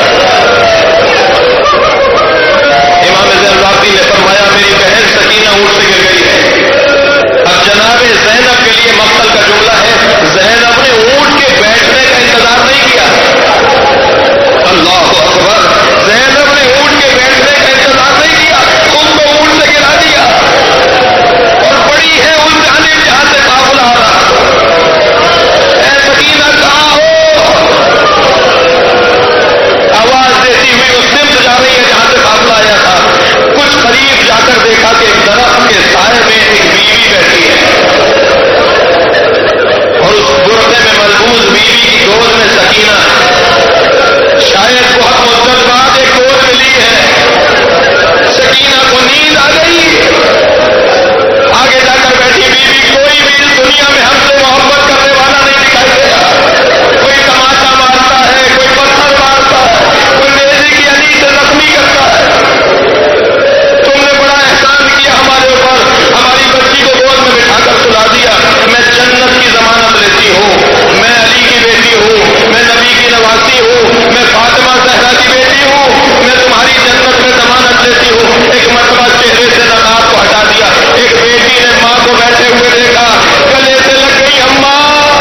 امام زینب نے فرمایا میری بہن سکینہ اونٹ سے گر گئی ہے. اب جناب زینب کے لیے مقتل کا جملہ ہے زینب نے اونٹ کے بیٹھنے کا انتظار نہیں کیا. اللہ اکبر، زینب نے اونٹ کے بیٹھنے کا انتظار نہیں کیا، خود کو اونٹ سے گرا دیا اور پڑی ہے اس جانب جہاں سے قافلہ آ رہا. اے سکینہ کہاں ہو؟ آواز دیتی ہوئی اس سمت جا رہی ہے جہاں سے قافلہ آیا تھا. کچھ قریب جا کر دیکھا کہ ایک درخت کے سائے میں ایک بیوی بیٹھی ہے اور اس برقعے میں ملبوس بیوی کی گود میں سکینہ ہے. شاید بہت مدت بعد ایک گود ملی ہے. سکینہ کو نیند آ گئی، آگے جا کر بیٹھی بیوی. کوئی بھی اس دنیا میں ہم سے محبت کرنے والا نہیں دکھائی دیا. کوئی تماشا مارتا ہے، کوئی پتھر مارتا ہے، کوئی نیزے کی علی سے زخمی کرتا ہے. تم نے بڑا احسان کیا ہمارے اوپر، ہماری بچی کو گود میں بٹھا کر سلا دیا. میں جنت کی ضمانت لیتی ہوں، میں علی کی بیٹی ہوں، میں نبی کی نواسی ہوں، میں فاطمہ زہرا کی بیٹی ہوں، میں تمہاری جنت میں ضمانت لیتی ہوں. ایک مرتبہ چہرے سے نقاب کو ہٹا دیا. ایک بیٹی نے ماں کو بیٹھے ہوئے دیکھا، گلے سے لگ گئی اماں.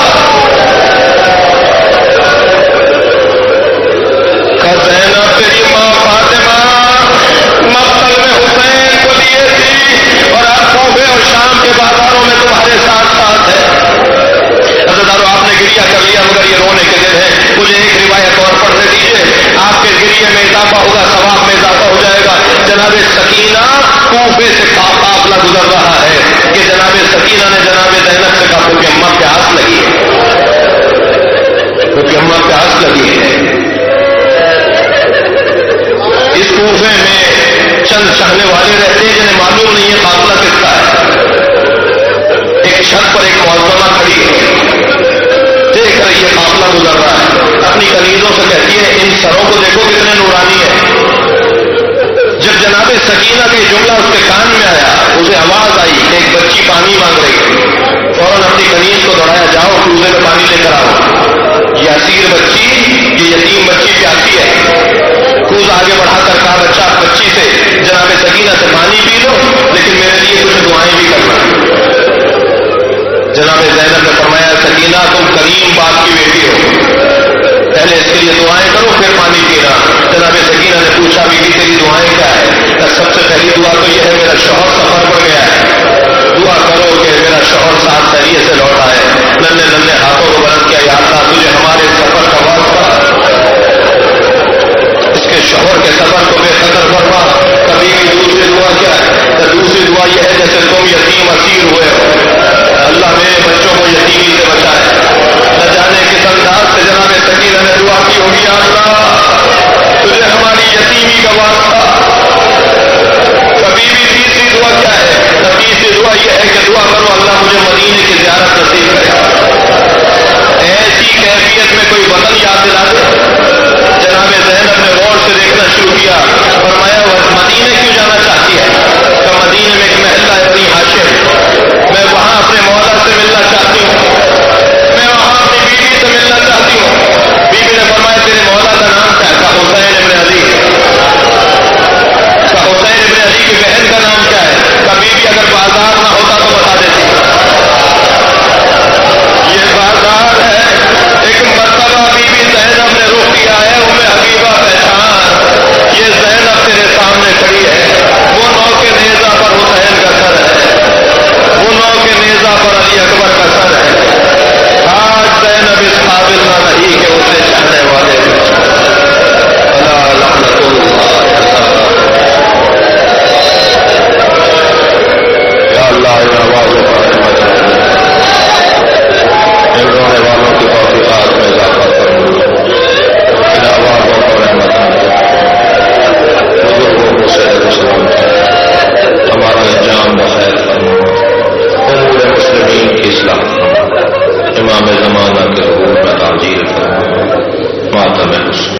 زینب تیری ماں فاطمہ مقتل میں حسین کو لیے تھی اور اب کوفے اور شام کے بازاروں میں تمہارے ساتھ ساتھ ہے. حضرتارو آپ نے گریا کر لیا مگر یہ رونے کے دن ہے. مجھے ایک روایت اور پڑھنے دیجیے، آپ کے گریے میں اضافہ ہوگا، ثواب میں اضافہ ہو جائے گا. جناب سکینہ کوفے سے قافلہ گزر رہا ہے کہ جناب سکینہ نے جناب زینب سے کہا کہ اماں پیاس لگی ہے، کیونکہ اماں پیاس لگی ہے. اس کوفے میں چند چاہنے والے رہتے ہیں جنہیں معلوم نہیں ہے قافلہ کس کا ہے. ایک چھت پر ایک معظمہ کھڑی ہے، دیکھ رہی ہے قافلہ گزر رہا ہے، اپنی کنیزوں سے کہتی ہے ان سروں کو دیکھو کتنے نورانی ہیں. جب جناب سکینہ کا یہ جملہ اس کے کان میں آیا, اسے آواز آئی کہ ایک بچی پانی مانگ رہی ہے, فوراً اپنی کنیز کو دوڑایا, جاؤ کوزے میں پانی لے کر آؤ. یہ اسیر بچی, یہ یتیم بچی پیاسی ہے. کوز آگے بڑھا کر کہا بچہ بچی سے جناب سکینہ سے پانی پی لو, لیکن میرے لیے کچھ دعائیں بھی کرنا. جناب زینب نے فرمایا سکینہ تم کریم باپ کی بیٹی ہو, پہلے اس کے لیے دعائیں کرو پھر پانی پینا. جناب سکینہ نے پوچھا بھی کہ تیری دعائیں کیا ہے؟ سب سے پہلی دعا تو یہ ہے میرا شوہر سفر پر گیا ہے, دعا کرو کہ میرا شوہر صاحب خیریت سے لوٹ آئے. ننے ننے ہاتھوں کو بلند کیا, یا اللہ تجھے ہمارے سفر کا واسطہ اس کے شوہر کے سفر کو بے قدر فرما. کبھی دوسری دعا کیا ہے؟ دوسری دعا یہ ہے جیسے تم یتیم اسیر ہوئے ہو, اللہ میرے بچوں کو یتیمی سے بچائے. نہ جانے کس انداز سے جناب سکینہ نے دعا کی ہوگی, اللہ